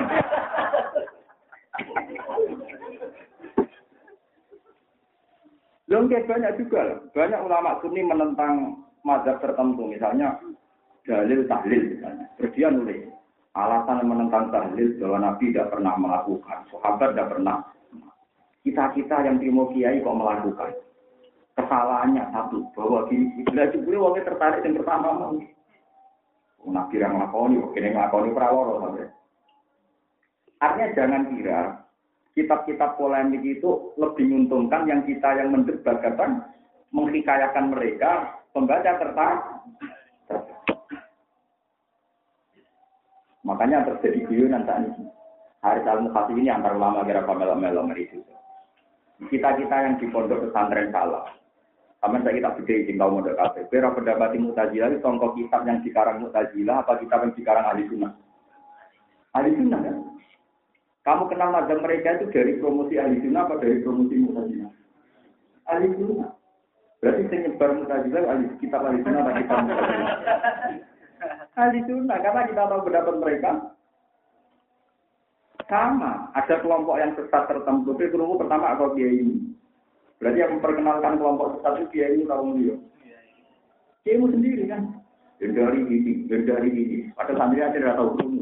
Lengkap banyak juga, banyak ulama sunni menentang mazhab tertentu, misalnya dalil tahlil misalnya. Terus dia nulis alasan menentang tahlil bahwa Nabi tidak pernah melakukan, sahabat tidak pernah. Kita-kita yang terima kiai kok melakukan. Kesalahannya satu, bahwa gini, bila jubli wongnya tertarik yang pertama mau. Nabi yang ngelakoni, kini ngelakoni praworo sampai. Artinya jangan kira kitab-kitab polemik itu lebih menguntungkan yang kita yang mendebat katakan menghikayakan mereka pembaca tertarik. Makanya terjadi guyonan saat ini. Harits Al-Muhajir ini antar ulama kira pamela-mela itu. Kita-kita yang di pondok pesantren salah. Sama saya kita beda sing tau mondok kabeh. Kowe ora pendapat Mu'tazilah itu sangka kitab yang dikarang Mu'tazilah apa kitab yang dikarang Ahli Sunnah? Ahli Sunnah kan? Kamu kenal mazhab mereka itu dari promosi Ahli Sunnah apa dari promosi Mu'tazilah? Ahli Sunnah. Berarti sing nyebar Mu'tazilah ahli kitab Ahli Sunnah atau kitab Mu'tazilah? Ahli Sunnah karena kita tahu pendapat mereka. Sama, ada kelompok yang sesat tertentu. Tapi kelompok pertama atau kiai ini. Berarti yang memperkenalkan kelompok sesat itu kiai ini kaum dia. Kiaimu sendiri kan. Dari ini, dari ini. Pada santri aja tidak tahu ilmu.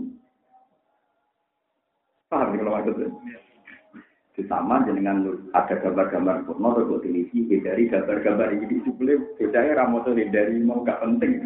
Paham nih kalau maksudnya? Sama dengan ada gambar-gambar porno atau televisi dari gambar-gambar ini di suplai. Bedanya ramoto dari mau gak penting.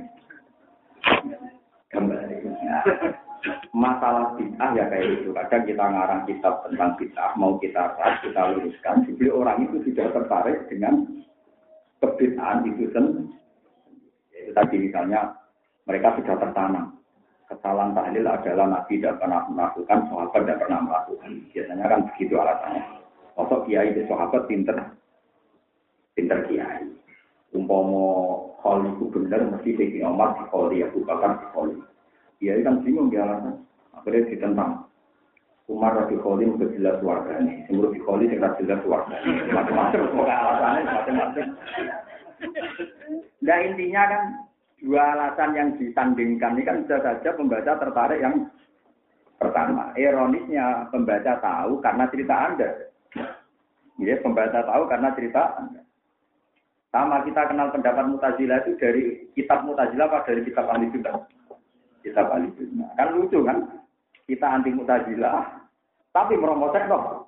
Gambar ini. Masalah bid'ah ya kayak itu. Kadang kita ngarang kitab tentang bid'ah, mau kita ras, kita luruskan. Jadi orang itu sudah tertarik dengan kebid'ahan itu sendiri. Itu tadi misalnya mereka sudah tertanam. Kesalahan tahlil adalah Nabi tidak pernah melakukan, sahabat tidak pernah melakukan. Biasanya kan begitu alasannya. Masuk kiai di sahabat pinter, pinter kiai. Umpama hal itu benar mesti Sayyidina Umar di Kholi, Abu Bakar di Kholi. Dia kan bingung dia alasan. Akhirnya ditentang. Umar Rabi Kholi sudah jelas warganya. Semua Rabi Kholi sudah jelas warganya. Macam-macam. Semoga alasannya macam-macam. Nah intinya kan dua alasan yang disandingkan ini kan bisa saja pembaca tertarik yang pertama. Ironisnya pembaca tahu karena cerita Anda. Ya, pembaca tahu karena cerita Anda. Sama kita kenal pendapat Mu'tazilah itu dari kitab Mu'tazilah atau dari kitab Ahli Sunnah? Kitab Ahli Sunnah. Kan lucu kan? Kita anti Mu'tazilah, tapi meromosek dong.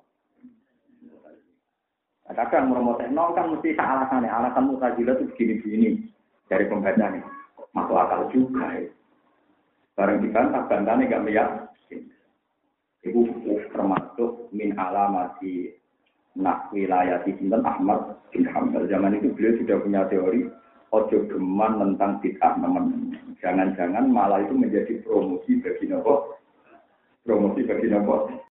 Nah, kadang meromosek nol kan mesti alasannya. Alasan Mu'tazilah itu begini-begini dari pembaca nih. Masuk akal juga ya. Barang dibantah, bantahnya gak meyakin. Itu termasuk min alamati nak wilayah di Sinten Ahmad bin Hanbal. Zaman itu beliau sudah punya teori ojo geman tentang bid'ah teman. Jangan-jangan malah itu menjadi promosi bagi nopo. Promosi bagi nopo.